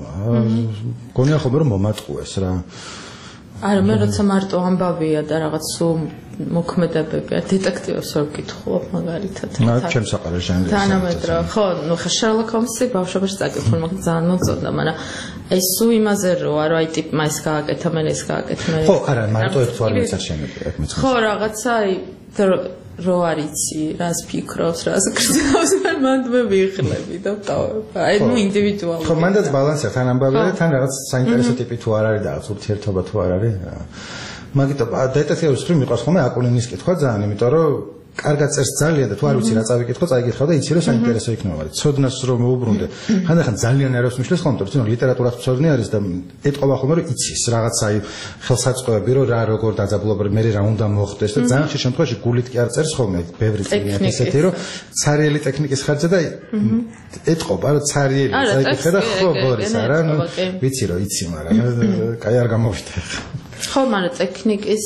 გონია ხოლმე რომ მომატყუეს რა არა მე როცა მარტო ამბავია და რაღაც სულ მოქმედებებია დეტექტივებს ვერ ვკითხულობ მაგალითად რა ჩემს საყარეს ჟანრი თანამედროვე ხო ნუ ხა შერლოკ ჰოლმსი ბავშვობაში წაკითხული მაგრამ ძალიან მოწონდა მაგრამ ეს სულ იმაზე როა რომ აი ტიპმა ეს გააკეთა მე ეს გააკეთა მე ხო არა მარტო ერთ ფორმის არ შემიძლია ეგ მეც ხო რაღაცა აი რო არიცი რას ფიქრობს რას გრძნობს მანდ მე ვიხლები და ვტავებ აი ნუ ინდივიდუალურად ხო მანდაც ბალანსია თან ამბავია და თან რაღაც საინტერესო ტიპი თუ არ არის და რაღაც ურთიერთობა თუ არ არის მაგიტო დეტექტივის ხრი მიყვარს ხოლმე აკულინის კითხვა ძალიან იმიტომ რომ კარგად წერს ძალიან და თუ არ ვიცი რა წავიკითხო წაიკითხავ და იცი რომ საინტერესო იქნება ცოდნას რომ მოუბრუნდე ხანდახან ძალიან არავს მიშლეს ხოლმე თორემ ლიტერატურაც ცოდნე არის და ეთყობა ხოლმე რომ იცის რაღაცა აი ხელსაწყოები რომ რა როგორ დაძაბულობ მე რა უნდა მოხდეს და ძალიან ხშირ შემთხვევაში გულით კი არ წერს ხოლმე ბევრი წინია ესეთი რომ ცარიელი ტექნიკის ხარჯზე და ეთყობა რომ ცარიელი წაიკითხე და ხო ბორის არა ნუ ვიცი რომ იცი მაგრამ კაი არ გამოვიდა ხო მაგრამ ტექნიკის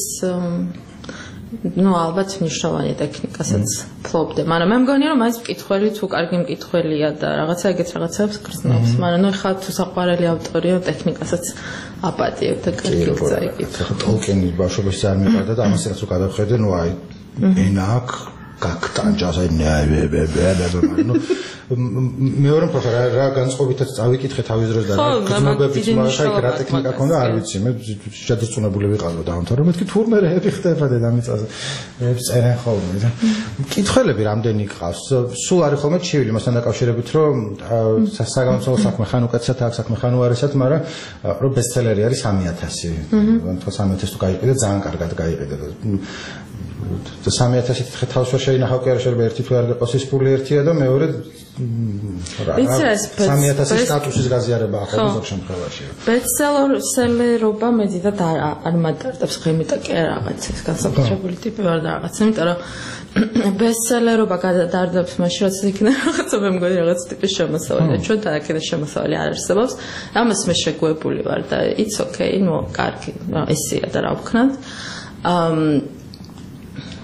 ну ალბათ მნიშვნელოვანი ტექნიკასაც ფლობდე მაგრამ მე მგონია რომ მაინც მკითხველი თუ კარგი მკითხველია და რაღაცა ეგეთ რაღაცებს გრძნობს მაგრამ ნუ ხა თუ საყვარელი ავტორია ტექნიკასაც აპატიებ და კარგი წაიკითხე ტოლკინის ბავშვობაში ძალიან მიყვარდა და ამას რაც უკადავხედე ნუ აი ენაკ გაკტანჯას აი ნუ მეორე პროფა რა განწყობითაც წავიკითხე თავის დროს და გზნობებით მაგრამ აი რა ტექნიკა ქონდა არ ვიცი მე შედარწმუნებული ვიყავ დაამთავრე მეთქი თურმე რეები ხდება დედამიწაზე რეებს წერენ ხოლმე და მკითხველები რამდენი გყავს სულ არის ხოლმე ჩივილი მასთან დაკავშირებით რომ საგამომცემლო საქმე ხან უკეთესად აქვს საქმე ხან უარესად მაგრამ რომ ბესტსელერი არის სამი ათასი თქო სამი ათასი თუ გაიყიდა ძალიან კარგად გაიყიდა და სამი ათასი თქე თავს ვერ შეინახავ კი არა შეიძლება ერთი თუ არ გიყოს ის ფული ერთია და მეორე სამი ათასი სტატუსის გაზიარება ახლა ზოგ შემთხვევაში ბესტსელერობა მეტად არ მატარდებს ღემიტა კი რაღაც ეს განსაკუთრებული ტიპი ვარ და რაღაც იმიტომ რომ ბესტსელერობა გადადარდებს მაშინ რაც იქნება რაღაცა მე მგონი რაღაც ტიპის შემოსავალი ჩვენთან აქედან შემოსავალი არ არსებობს ამას მე შეგვებული ვარ და it's okay ნუ კარგი ესეა და რა ვქნათ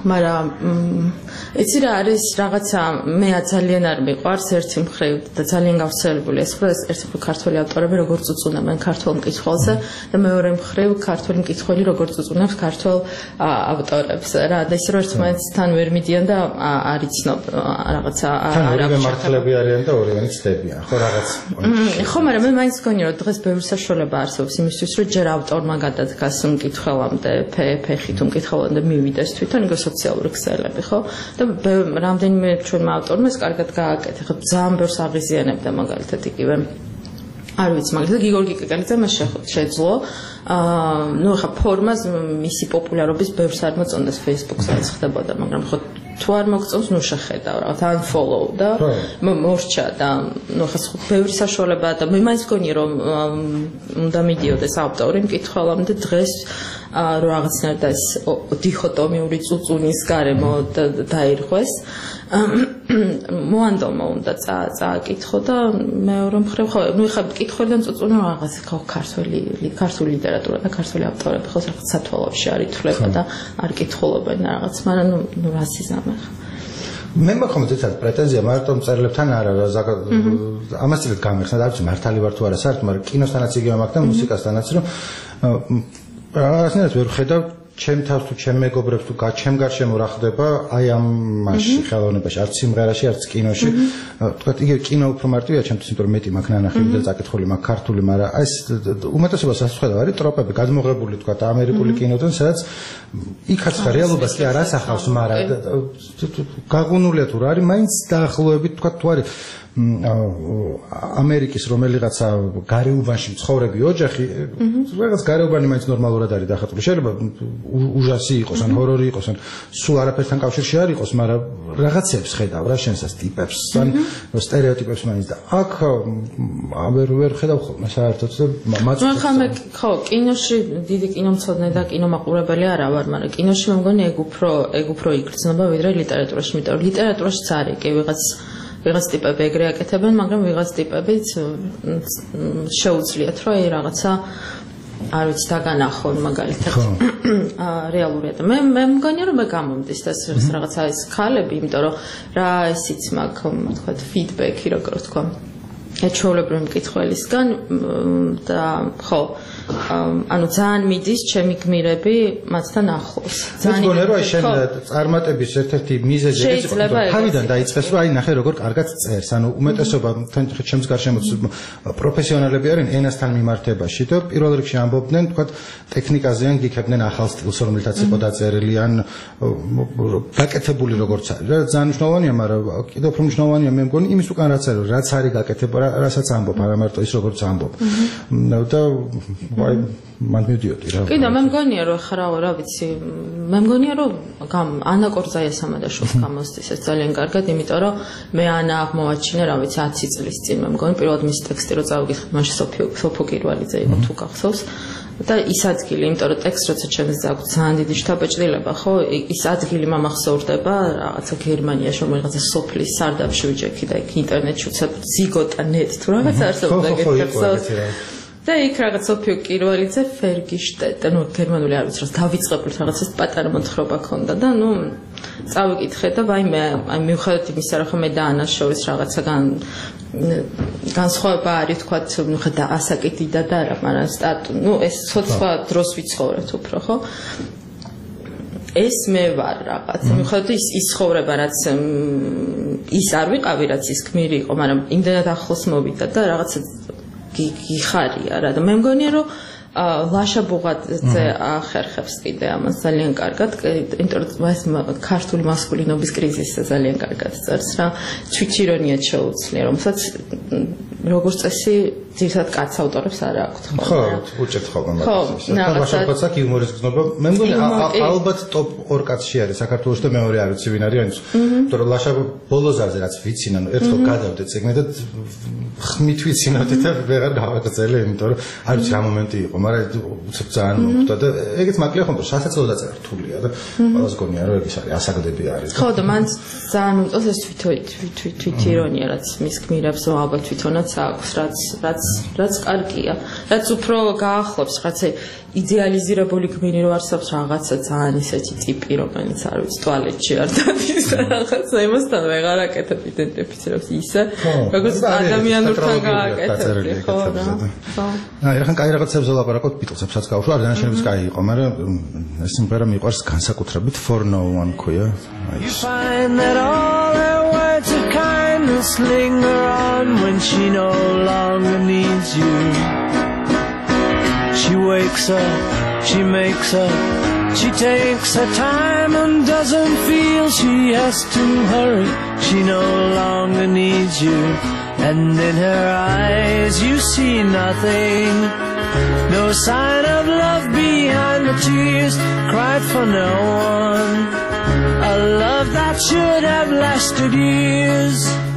მაგრამ იცი რა არის რაღაცა მე ძალიან არ მიყვარს ერთი მხრივ და ძალიან გავრცელებული ეს ხო ერთი მხრივ ქართველი ავტორები როგორც უწუნებენ ქართულ მკითხველზე და მეორე მხრივ ქართველი მკითხველი როგორც უწუნებს ქართულ ავტორებს რა და ისე რომ ერთმანეთთან ვერ მიდიან და არ იცნობ რაღაცა ორივე მართლები არიან და ორივე ცდებიან ხო რაღაც ხო მაგრამ მე მაინც მგონია რომ დღეს ბევრი საშუალება არსებობს იმისთვის რომ ჯერ ავტორმა გადადგას მკითხველამდე ფეხით მკითხველამდე მივიდეს თვითონ იგივე სოციალური ქსელები ხო და რამდენიმე ჩვენმა ავტორმა ეს კარგად გააკეთა ხო ძალიან ბევრს აღიზიანებდა მაგალითად იგივე არ ვიცი მაგალითად გიგორგი კეკელიძე მას შეძლო აა ნუ ხა ფორმას მისი პოპულარობის ბევრს არ მოწონდეს Facebook-საც ხდებოდა მაგრამ ხო თუ არ მოგწონს ნუ შეხედავ რაღაც unfollow და მორჩა და ნუ ხა ბევრი საშუალებაა და მე მაინც მგონია რომ უნდა მიდიოდეს ავტორი მკითხველამდე დღეს რომ რაღაცნაირად და ეს დიქოტომიური წუწუნის გარემო დაირღვეს მოანდომა უნდა წააკითხო და მეორე მხრივ ხო ნუ ხა მკითხველიდან წუწუნი რაღაც ხო ქართული ქართული ლიტერატურა და ქართული ავტორები ხო რაღაც სათვალებში არ ითვლება და არ კითხულობენ რაღაც მაგრამ ნუ ნუ რასიზამი მე მაქონდა ეს პრეტენზია მარტო მწერლებთან არა ამას წილად გამიხსნა და არც მართალი ვარ თუ არა საერთოდ მაგრამ კინოსთანაც იგივე მაქვს და მუსიკასთანაც რომ რაღაცნაირად ვერ ხედავ ჩემ თავს თუ ჩემ მეგობრებს თუ ჩემ გარშემო რა ხდება აი ამ მასში ხელოვნებაში არც სიმღერაში არც კინოში თქვა იგივე კინო უფრო მარტივია ჩემთვის იმიტომ რომ მეტი მაქვს ნანახი და წაკითხული მაქვს ქართული მაგრამ ეს უმეტესობას ასწვევა არის ტროპები გადმოღებული თქვა ამერიკული კინოდან სადაც იქაც რეალობას კი არ ასახავს მაგრამ გაღუნულია თუ რა არის მაინც დაახლოებით თქვა თუ არის ამერიკის რომელიღაცა გარეუბანში მცხოვრები ოჯახი რაღაც გარეუბანი მაინც ნორმალურად არის დახატული შეიძლება უჟასი იყოს ან ჰორორი იყოს ან სულ არაფერთან კავშირში არ იყოს მაგრამ რაღაცებს ხედავ რა შენსას ტიპებს ან სტერეოტიპებს მაინც და აქ ვერ ვერ ხედავ ხოლმე საერთოდ მაგრამ ხომ ხო კინოში დიდი კინომცოდნე და კინომაყურებელი არა ვარ მაგრამ კინოში მე მგონი ეგ უფრო ეგ უფრო იგრძნობა ვიდრე ლიტერატურაში იმიტომ რომ ლიტერატურაშიც არის კი ვიღაც ვიღაც ტიპები ეგრე აკეთებენ, მაგრამ ვიღაც ტიპებიც შეუძლიათ, რომ აი რაღაცა არ ვიცი დაგანახონ მაგალითად რეალურია და მე მე მგონია რომ მე გამომდის და ეს რაღაცა ეს ხალები, იმიტომ რომ რა ისიც მაქვს, თქვა ფიდბექი, როგორ თქვა. ეჩვეულებრივი მკითხველისგან და ხო ანუ ძალიან მიდის ჩემი გმირები მათთან ახლოს. ძალიან მგონია რომ აი შენ წარმატების ერთ-ერთი მიზეზი ეს თავიდან დაიწყეს რომ აი ნახე როგორ კარგად წერს. ანუ უმეტესობა თან ჩემს გარშემოც პროფესიონალები არიან ენასთან მიმართებაში და პირველ რიგში ამბობდნენ თქვა ტექნიკაზე ან გიქებდნენ ახალ სტილს რომელთაც იყო დაწერილი ან გაკეთებული როგორც არის. რა ძალიან მნიშვნელოვანია, მაგრამ კიდევ უფრო მნიშვნელოვანია მე მგონი იმის უკან რაც არის, რაც არის გაკეთება, რასაც ამბობ, არა მარტო ის როგორც ამბობ. და აი მან მივდიოდი რა. კიდე მე მგონია რომ ხა რა ვიცი, მე მგონია რომ ანა კორძაიას ამადაშოს გამოსდის ეს ძალიან კარგად, იმიტომ რომ მე ანა აღმოვაჩინე რა ვიცი ათი წლის წინ მე მგონი პირველად მის ტექსტი რო წავიგიხ, მაშინ სოფიო სოფო კირვალიძე იყო თუ გახსოვს. და ის ადგილი, იმიტომ რომ ტექსტ როცა ჩემს აქვს ძალიან დიდი შთაბეჭდილება, ხო, ის ადგილი მომახსოვრდება რაღაცა გერმანიაში, რომელიღაცა სოფლის სარდაფში ვიჯექი და იქ ინტერნეტში უცებ ზიგოტა.net თუ რაღაც არსებობდა გითხსოვს. და იქ რაღაც სოფიო კირვალიძე ფერგიშტეტ, ნუ გერმანული არ ვიცი, რა დავიწყებული რაღაც ეს პატარა მოთხრობა ქონდა და ნუ წავიკითხე და ვაიმე, აი მიუხედავად იმისა, რომ მე და ანას შორის რაღაცაგან განსხვავება არის, თქვა, ნუ ხედა ასაკით და და არა, მაგრამ სტატუ, ნუ ეს სხვა დროს ვიცხოვრეთ უფრო, ხო? ეს მე ვარ რაღაც, მიუხედავად ის ის ცხოვრება, რაც ის არ ვიყავი, რაც ის გმირი იყო, მაგრამ იმდენად ახლოს მოვიდა და რაღაც გიხარია რა და მე მგონია რომ ლაშა ბუღაძე ახერხებს კიდე ამას ძალიან კარგად, იმიტომ რომ ეს ქართული მასკულინობის კრიზისზე ძალიან კარგად წერს რა, თვითირონიად შეუძლია, რომელსაც როგორც წესი ძირითადად კაც ავტორებს არ აქვთ ხოლმე. ხო, უჭერთ ხოლმე მაგას. და ლაშა აქ იუმორის გზნობა. მე მგონი ალბათ ტოპ ორ კაცში არის საქართველოში და მეორე არ ვიცი ვინ არის, ანუ თორე ლაშა ბოლოზარზე რაც ვიცინ, ანუ ერთხელ გადავდე წიგნი და ხმით ვიცინავდი და ვეღარ გავაგრძელე, იმიტომ რომ არ ვიცი რა მომენტი იყო, მაგრამ უცებ ძალიან მოხვდა და ეგეც მაკლია ხომ, სასაცილო დაწერა რთულია და ყველას გონია რომ ეგ ის არის, ასაგდები არის. ხო და მან ძალიან უმტოს ეს თვითი თვითი ირონია, რაც მის გმირებს ალბათ თვითონაც აქვს, რაც რაც რაც რაც კარგია, რაც უფრო გაახლობს რაღაცა იდეალიზირებული გმინი რო არსებობს რაღაცა ძალიან ისეთი ტიპი, რომელიც არ ვიცი, ტუალეტში არ დადის რაღაცა იმასთან ვეღარ აკეთებ იდენტიფიცირებს ისე, როგორც ადამიანურთან გააკეთებ, ხო რა. ხო. აი, რახან კაი რაღაცებს ვლაპარაკობთ, ბიტლსებსაც გავუშვა, არ დანაშენების კაი იყო, მაგრამ ეს სიმღერა მიყვარს განსაკუთრებით For No One ქვია. აი ეს. Words of kindness linger on when she no longer needs you. She wakes up, she makes up, she takes her time and doesn't feel she has to hurry. She no longer needs you, and in her eyes you see nothing. No sign of love behind the tears cried for no one. A love that should have lasted years.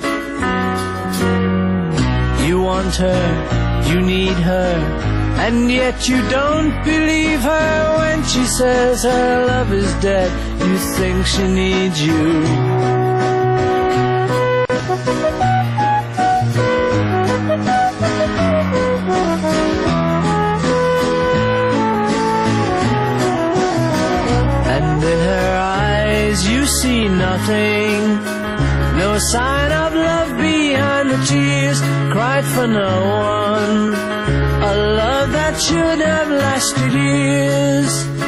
You want her, you need her, and yet you don't believe her when she says her love is dead. You think she needs you. And in her eyes you see nothing. No sign of love behind the tears cried for no one. A love that should have lasted years.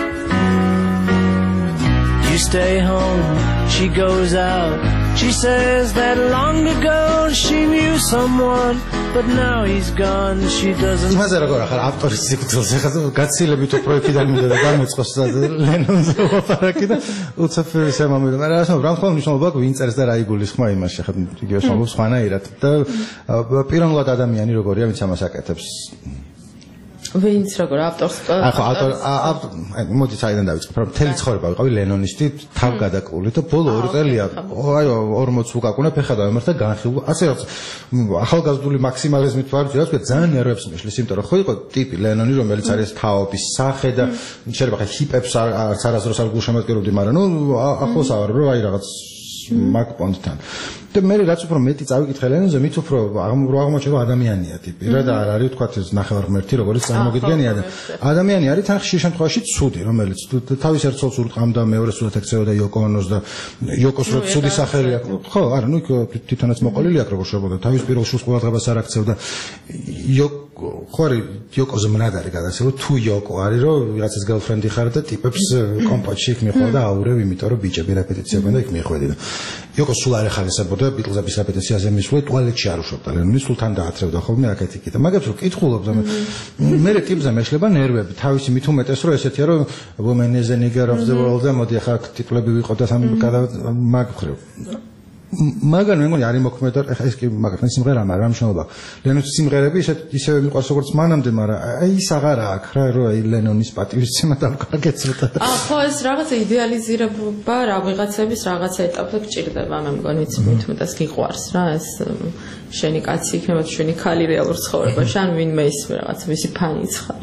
You stay home, she goes out. She says that long ago she knew someone, but now he's gone. She doesn't. იმაზე როგორ ახლა ავტორის სიკვდილს ახლა გაცილებით უფრო იქიდან მინდა და გამოწყოს ლენონზე ვაფარაკი და უცებ შემომიდა. მაგრამ რა თქმა უნდა, რა მნიშვნელობა აქვს ვინ წერს და რა იგულის ხმა იმაში ახლა იგივე შემოგვს ხვანაირად და პიროვნულად ადამიანი როგორია ვინც ამას აკეთებს. ვინც როგორ ავტორს ახლა ავტორ მოდი საიდან დავიწყებ რომ მთელი ცხოვრება ვიყავი ლენონისტი თავგადაკული და ბოლო ორი წელია აი ორმოც უკაკუნა ფეხა დავემართა განხილვა ასე რაღაც ახალგაზრდული მაქსიმალიზმით ვარ ძილას ვქ ძალიან ნერვებს მიშლის იმიტომ რომ ხო იყო ტიპი ლენონი რომელიც არის თაობის სახე და შეიძლება ხა ჰიპებს არც არასდროს არ გულშემატკივრობდი მაგრამ ნუ ახლოს ავარ რომ აი რაღაც მაგ პონტთან და მე რაც უფრო მეტი წავიკითხე ლენონზე მით უფრო აღმოჩნდა ადამიანია ტიპი რა და არ არის თქვა ეს ნახევარმერთი როგორც წარმოგიდგენია და ადამიანი არის თან ხშირ შემთხვევაში ცუდი რომელიც თავის ერთს ურტყამდა მეორეს უდათ ექცეოდა იოკო ონოს და იოკოს რო ცუდი სახელი აქვს ხო არა ნუ თვითონაც მოყოლილი აქვს როგორ შეგვიძლია თავის პირველ შულს ყოველდღებას არ აქცევდა იოკო ხო არის იოკოზე მნადარი გადასება თუ იოკო არის რომ ვიღაცას გერლფრენდი ხარ და ტიპებს კომპოტში იქ მიხვალ და აურევ იმიტომ რომ ბიჭები რეპეტიცია გქონდა იქ მიხვედი და იოკო სულ არ ეხარისებოდა ბიტლზების რეპეტიციაზე მისვლა ტუალეტში არ უშვებდა ლენონი სულთან დაათრევდა ხოლმე აქეთ იქით და მაგებს რო კითხულობ მე ტიპზე მეშლება ნერვები თავისი მით უმეტეს რომ ესეთია რომ women is a nigger of the world და მოდი ახლა ტიტლები ვიყოთ და სამი მაგ ხრევ მაგრამ მე მგონი არის მოქმედა ახლა ეს კი მაგრამ სიმღერა მაგრამ რა მნიშვნელობა ლენონის სიმღერები ისე ისევე მიყვარს როგორც მანამდე მაგრამ აი ის აღარა აქვს რა რომ აი ლენონის პატივისცემა დავკარგեցრდა აა ხო ეს რაღაცა იდეალიზირება რა ვიღაცების რაღაცა ეტაპზე გჭირდება მე მგონი იცი მეტმეტას გიყვარს რა ეს შენი კაცი იქნება შენი ქალი რეალურ ცხოვრებაში ან ვინმე ის რაღაცა მისი ფანიც ხარ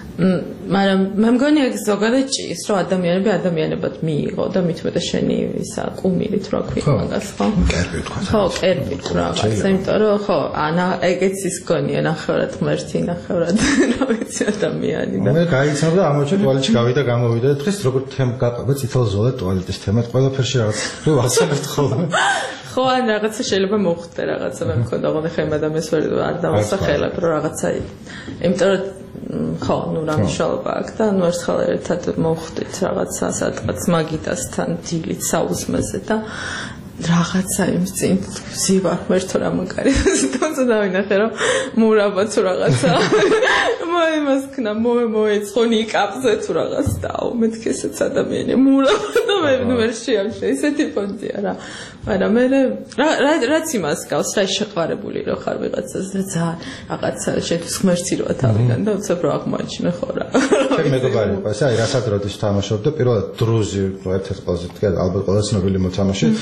მაგრამ მე მგონი ეს ზოგადად ჭირს რომ ადამიანები ადამიანებად მიიღო და მithumetas შენი ისა კუმირი თუ რა ქვია მაგას ხო კერპი თქვა ხო კერპი თუ რაღაცა იმიტომ რომ ხო ანა ეგეც ის გონია ნახევრად ღმერთი ნახევრად რა ვიცი ადამიანი და მე გაიცნობდა ამოჩვენ ტუალეტში გავიდა გამოვიდა და დღეს როგორ თემ გაყვება წითელ ზოლად ტუალეტის თემად ყველაფერში რაღაც რო ვაცანებთ ხოლმე ხო ან რაღაცა შეიძლება მოხდე რაღაცა მე მქონდა ხოლმე ხემა და მე არ დავასახელებ რომ რაღაცა იმიტომ რომ ხო, ნუ რა მნიშვნელობა აქვს და ნუ ერთხელ ერთად მოვხდით რაღაცა სადღაც მაგიდასთან დილით საუზმეზე და რაღაცა იმ წინ ზივა მერთო რა მაგარი თუნდაც დავინახე რომ მურაბა თუ რაღაცა მოიმას ქნა მოე მოეცხონი კაპზე თუ რაღაც და აუ მეთქი ესეც ადამიანია მურაბა და მე ნუ ვერ შეამშე ესეთი პონტია რა მაგრამ მე რა რაც იმას გავს რა შეყვარებული რო ხარ ვიღაცას და ძალიან რაღაცა შეთვის ღმერთი როა თავიდან და უცებ რო აღმოაჩინე ხო რა მეგობარი ყავს აი რასაც როდის თამაშობდა პირველად დრუზი ერთ-ერთ ყველაზე ალბათ ყველა ცნობილი მოთამაშე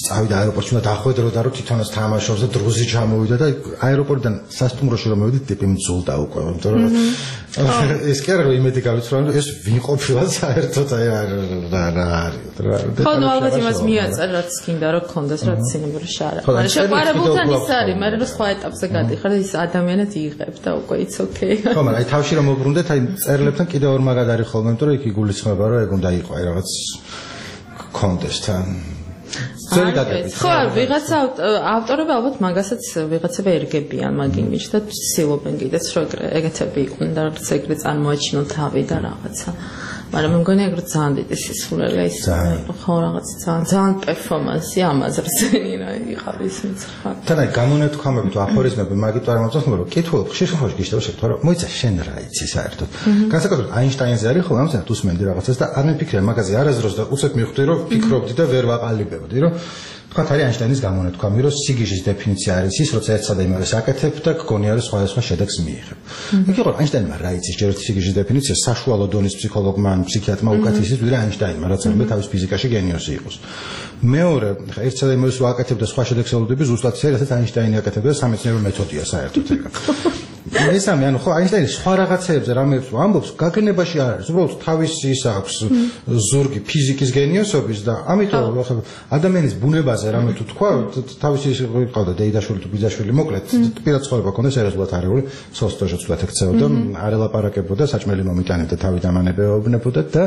წავიდა აეროპორტში უნდა დახვედროდა რომ თვითონაც თამაშობს და დროზე ჩამოვიდა და აეროპორტიდან სასტუმროში რომ მივედი ტიპი მძულდა უკვე იმიტომ რომ ეს კი არა რომ იმედი გავიცრა რომ ეს ვინ ყოფილა საერთოდ აი რა რა არის ხო ნუ ალბათ იმას მიაწერ რაც გინდა რომ გქონდეს რაც სინამდვილეში არა მაგრამ შეყვარებულთან ის არის მაგრამ რომ სხვა ეტაპზე გადიხარ და ის ადამიანად იღებ და უკვე it's okay ხო მაგრამ აი თავში რომ მოbrunდეთ აი წერილებთან კიდევ ორ მაგად არის ხოლმე იმიტომ რომ იქ იგულისხმება რომ ეგ უნდა იყო აი რაღაც გქონდეს თან ძველი გადაგით ხო ვიღაცა ავტორები ალბათ მაგასაც ვიღაცები ერგებიან მაგ იმიჯს და ცდილობენ კიდეც რომ ეგეთები იყვნენ და რაც ეგრე წარმოაჩინონ თავი და რაღაცა მაგრამ მე მგონი ეგრე ძალიან დიდი სისულელე ის ხო რაღაც ძალიან ძალიან პერფორმანსი ამაზრზე იყავის მიცხრა თან აი გამონათქვამები თუ აფორიზმები მაგით არ მომწონს რომ კითხულობ ხშირ შემთხვევაში გიშტევ შეკითხვა რომ მოიცა შენ რა იცი საერთოდ განსაკუთრებით აინშტაინზე არის ხოლმე ამას უსმენდი რაღაცას და არ მიფიქრე მაგაზე არასდროს და უცებ მივხვდი რომ ფიქრობდი და ვერ ვაყალიბებდი რომ თქვათ არის აინშტაინის გამონათქვამი რომ სიგიჟის დეფინიცია არის ის როცა ერთსა და იმავე საკეთებ და გქონია რომ სხვადასხვა შედეგს მიიღებ იქ იყო აინშტაინმა რა იცის ჯერ სიგიჟის დეფინიცია საშუალო დონის ფსიქოლოგმა ან ფსიქიატრმა უკეთესის ვიდრე აინშტაინმა რაც არის თავის ფიზიკაში გენიოსი იყოს მეორე ერთსა და იმავეს რო აკეთებ და სხვა შედეგს ელოდები ზუსტად ისე რასაც აინშტაინი აკეთებდა სამეცნიერო მეთოდია საერთოდ ეგ მესამე ანუ ხო აინშტაინი სხვა რაღაცებზე რამეებს ამბობს გაგნებაში არ არის უბრალოდ თავისი ის აქვს ზურგი ფიზიკის გენიოსობის და ამიტომ ხო ადამიანის ბუნებაზე რამე თუ თქვა თავისი ის ყავდა დეიდაშვილი თუ ბიძაშვილი მოკლედ პირად ცხოვრება ქონდეს ერაზულად არეული სოსტოჟო ცუდად ექცეოდა არ ელაპარაკებოდა საჭმელი მომიტანებდა თავი დამანებეობნებოდა და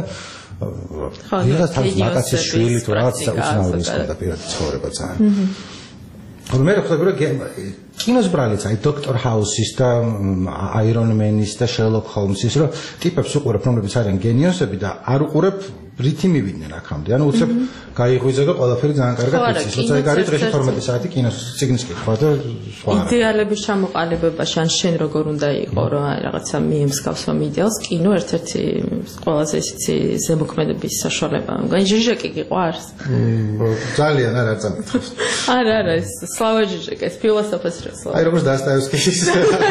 ხო ვიღაც თავის მაკაცის შვილი თუ რაღაც უცნაური ის ყავდა პირად ცხოვრება ძალიან ხო მე ხდება რომ კინოს ბრალიც აი დოქტორ ჰაუსის და აირონ მენის და შერლოკ ჰოლმსის რომ ტიპებს უყურებ რომლებიც არიან გენიოსები და არ უყურებ რითი მივიდნენ აქამდე ანუ უცებ გაიღვიძე და ყველაფერი ძალიან კარგად იცის როცა ეგ არის დღეში თორმეტი საათი კინოს ციგნის კითხვა და სხვა იდეალების ჩამოყალიბებაში ან შენ როგორ უნდა იყო რომ რაღაცა მიემსგავსო იდეალს კინო ერთ-ერთი ყველაზე ისეთი ზემოქმედების საშუალება მგონი ჟიჟეკი გიყვარს ძალიან არ აწამეთქებს არა არა ეს სლავა ჟიჟეკი ეს ფილოსოფოს აი როგორც დასტაევსკის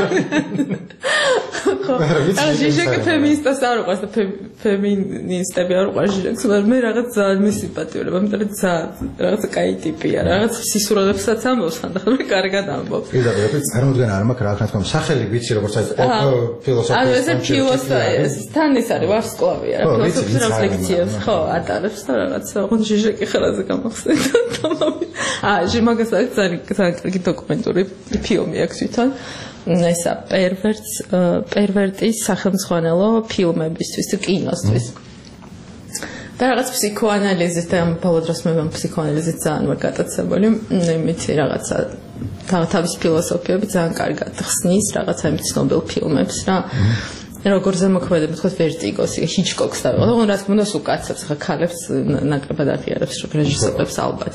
არა ჟიჟეკი ფემინისტას არ უყვარს და ფემინისტები არ უყვარს ჟიჟეკს მაგრამ მე რაღაც ძალიან მისიმპათიურებ ამიტომ ძალიან რაღაც კაი ტიპია რაღაც სისურვებსაც ამბობს ხანდახან კარგად ამბობს კი და ეს წარმოდგენა არ მაქვს რა თქმა უნდა სახელი ვიცი როგორც აი ფილოსოფია ანუ ეს ფილოსოფია თან ის არის ვარსკვლავია რა ფილოსოფიის რაღაც ლექციებს ხო ატარებს და რაღაც ოღონდ ჟიჟეკი ხარაზე გამახსენდა აა ჟიმაგას არის ძალიან კარგი დოკუმენტური ფილმი აქვს თვითონ ესა პერვერტს პერვერტის სახელმძღვანელო ფილმებისთვის და კინოსთვის და რაღაც ფსიქოანალიზის და ბოლო დროს მე ამ ფსიქოანალიზით ძალიან ვარ გატაცებული იმითი რაღაცა თავის ფილოსოფიები ძალიან კარგად ხსნის რაღაცა იმ ცნობილ ფილმებს რა როგორ ზემოქმედება თქო ვერტიგოს ჰიჩკოკს და ოღონდ რა თქმა უნდა სულ კაცებს ხა ქალებს ნაკლებად აღიარებს რეჟისორებს ალბათ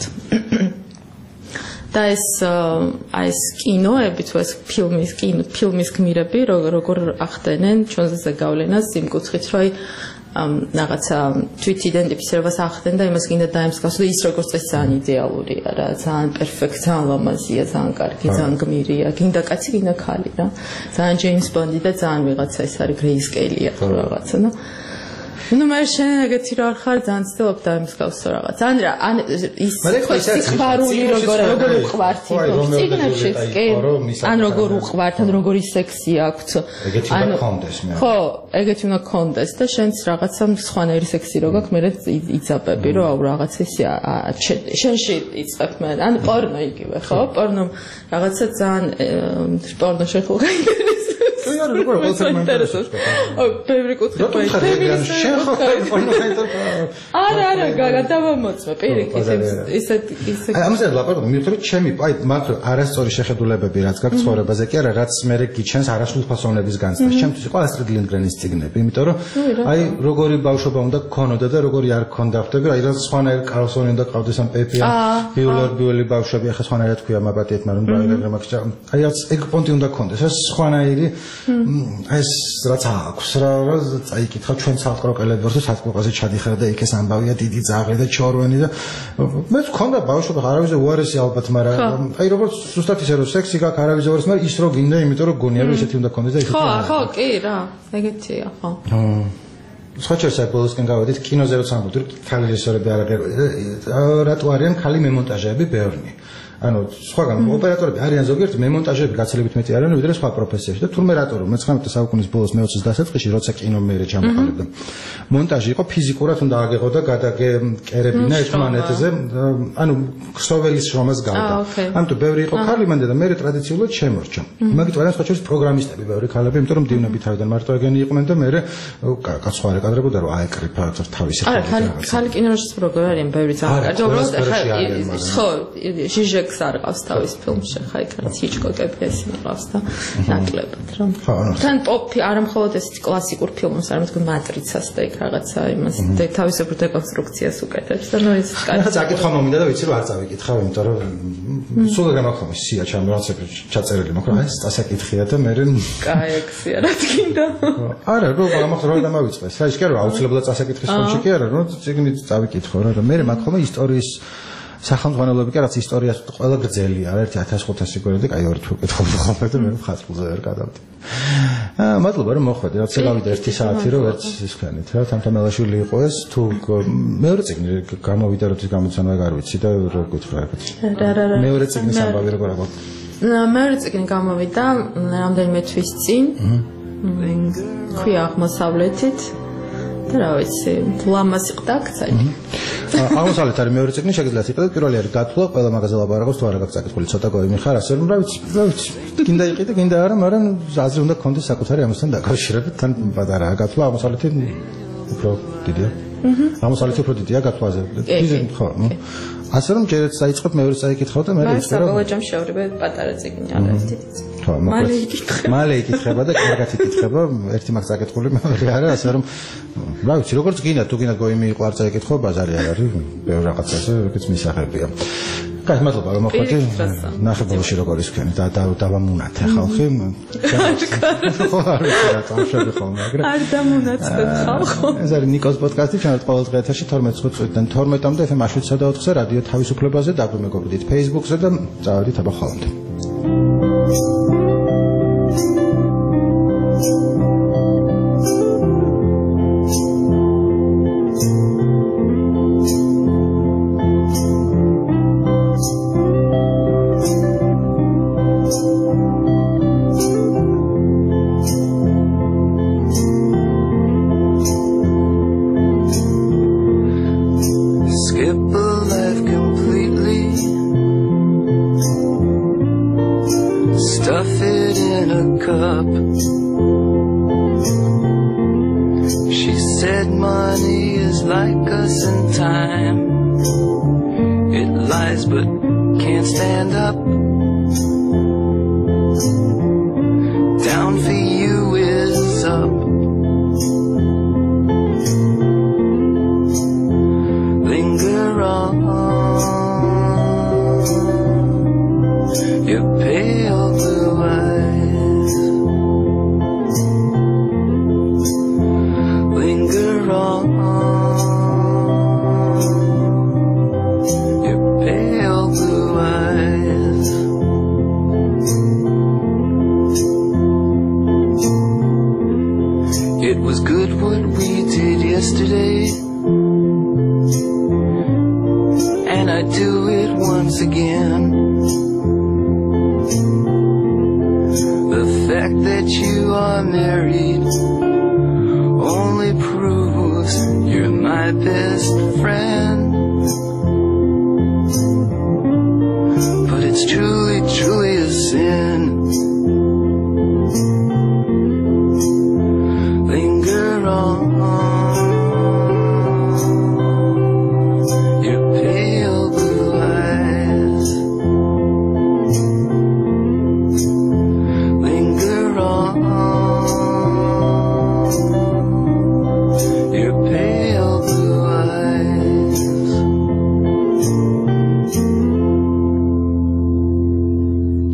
და ეს აი ეს კინოები თუ ეს ფილმის კინო ფილმის გმირები როგორ ახდენენ ჩვენზე ზეგავლენას იმ კუთხით რომ აი რაღაცა თვით იდენტიფიცირებას ახდენ და იმას გინდა დაემსგავსო და ის როგორც ეს ძალიან იდეალურია რა ძალიან პერფექტ ძალიან ლამაზია ძალიან კარგი ძალიან გმირია გინდა კაცი გინდა ქალი რა ძალიან ჯეიმს ბონდი და ძალიან ვიღაცა ეს არის გრეისკეილია ხო რაღაცა და ну მე შენ ეგეთი რა ხარ ძალიან ცდილობ და იმსგავსო რაღაც ან რა ან ის სიყვარული როგორ როგორ უყვართ ციგნებშიც კი ან როგორ უყვართ ან როგორი სექსი აქვს ანუ ხო ეგეთი უნდა კონდეს და შენც რაღაცა სხვანაირი სექსი რო გაქვს მე იძაბები რომ აუ რაღაცა ისე შენში იწყებ მე ან პორნო იგივე ხო პორნო რაღაცა ძალიან პორნო შეხო კი არა როგორ ინტერესებს ო ბევრი კუთხე ფემინისტი შენ ხო პორნო არა არა გადავამოწმე პირიქით ისეთ ისეთ აი ამაზე ლაპარაკობ მივხვდი ჩემი აი მაგ არასწორი შეხედულებები რაც გაქვს ცხოვრებაზე კი არა რაც მე გიჩენს არასრულფასოვნების განცდა ჩემთვის იყო ასტრიდ ლინდგრენის წიგნები იმიტომ რომ აი როგორი ბავშვობა უნდა გქონოდა და როგორი არ გქონდა ხვდები აი რა სხვანაირი კარლსონი უნდა ყავდეს ამ პეპია ბიულერ ბიული ბავშვები ახლა სხვანაირად ქვია მაბატიეთ მაგრამ ბაირეგრე მაგ აი რაც ეგ პონტი უნდა გქონდეს ეს სხვანაირი ეს რაც აქვს რა წაიკითხა ჩვენ ცალკროკელები ვართ და სათქმეზე ჩადიხარ და იქ ეს ამბავია დიდი ძაღლი და ჩორვენი და მე მქონდა ბავშვობა არავის უარესი ალბათ მაგრამ აი როგორც ზუსტად ისე რომ სექსი გაქვს არავის უარესი მაგრამ ის რო გინდა იმიტომ რომ გონია რომ ესეთი უნდა გქონდეს და ისეთი ხო ხო კი რა ეგეთია ხო სხვა შეიძლება ბოლოსკენ გავედით კინოზე როცა ამბობთ, ქალი რეჟისორები არ აღარ რატო არიან ქალი მემონტაჟეები ბევრნი. ანუ სხვაგან ოპერატორები არიან ზოგიერთი მემონტაჟები გაცილებით მეტი არიან ვიდრე სხვა პროფესიაში და თურმე რატო რომ მეცხრამეტე საუკუნის ბოლოს მეოცე დასაწყისში როცა კინო მეერე ჩამოყალიბდა მონტაჟი იყო ფიზიკურად უნდა აგეღო და გადაგეკერებინა ერთმანეთზე ანუ ქსოველის შრომას გავდა ამიტომ ბევრი იყო ქალი მანდ და მე ტრადიციულად შემორჩა მაგით ვარიან სხვა შორის პროგრამისტები ბევრი ქალები იმიტომ რომ დივნები თავიდან მარტო ეგენი იყვნენ და მე კაცხვარ ეკადრებოდა რომ აეკრიფა თავისი ხალხი ქალი კინორეჟისორი როგორ არიან ბევრი ძალიან უბრალოდ ხო ჟიჟეკ არ ყავს თავის ფილმში, ხა იქ რაც ჰიჩკოკები ეს მიყავს და ნაკლებად რომ. თან პოპი არ მხოლოდ ეს კლასიკურ ფილმს, არამედ თქო მატრიცას და იქ რაღაცა იმას და თავისებურ დეკონსტრუქციას უკეთებს და ნუ ეს კაი. რა წაკითხვა მომინდა და ვიცი რომ არ წავიკითხავ, იმიტომ რომ სულ ეგ მაქვს სია ჩემ რაღაცა ჩაწერილი მაქვს, აი ეს წასაკითხია და მე კაი ექსია რა თქინდა. არა, რო მაგ რო დამავიწყეს. აი ეს კი არა აუცილებლად წასაკითხის ფონში კი არა, რომ წიგნით წავიკითხო რა და მე მაქვს ხოლმე ისტორიის სახელმძღვანელოები კი რაც ისტორიას ყველა გრძელია, ერთი ათას ხუთასი გვერდი, კაი ორი თუ კითხავდი ხოლმე და მე ხაწულზე ვერ გადავდი. აა მადლობა რომ მოხვედი, რაც გავიდა ერთი საათი რომ ერთ ის ხანით რა თამთამელაშვილი იყო ეს თუ მეორე წიგნი გამოვიდა როდის გამოცანა არ ვიცი და რო გითხრა ეგეთ. რა რა რა. მეორე წიგნის ამბავი როგორ აქვს? მეორე წიგნი გამოვიდა რამდენიმე თვის წინ. ქვია აღმოსავლეთით და რა ვიცი, ლამაზი ყდა აქცენტი. აღმოსავლეთ არის მეორე წიგნი შეგიძლიათ იყიდეთ პირველი არის გათვლა ყველა მაგაზე ლაპარაკობს თუ არა გაქვს საკითხული ცოტა გოიმი ხარ ასე რომ რა ვიცი რა ვიცი გინდა იყიდე გინდა არა მაგრამ აზრი უნდა გქონდეს საკუთარი ამასთან დაკავშირებით თან პატარაა გათვლა აღმოსავლეთი უფრო დიდია აღმოსავლეთი უფრო დიდია გათვლაზე ხო ასე რომ ჯერაც დაიწყებ მეორე წაიკითხავ და მე ვიცი რომ საბოლოო ჯამში შევრიბე პატარა წიგნი არა ერთი წიგნი ხო მალე იკითხება მალე იკითხება და კარგად იკითხება ერთი მაგ წაკითხული მეორე არა ასე რომ რა ვიცი როგორც გინდა თუ გინდა გოიმი იყო არ წაიკითხო ბაზარი არ არის ბევრ რაღაცაზე როგორც მისაღებია კაი მადლობა რომ მოხვედი ნახე ბოლოში როგორ ისქენი და დავამუნათე ხალხი ხო არ ვიცი რა წამშები ხოლმე მაგრამ არ დამუნაცდეთ ხალხო ეს არის ნიკოს პოდკასტი ჩვენ ყოველდღე ეთერში თორმეტ წუთიდან თორმეტამდე ეფ ემ შვიდ და ოთხზე რადიო თავისუფლებაზე დაგვიმეგობრდით Facebook-ზე და წავედით აბა ხოლმე But it's truly, truly a sin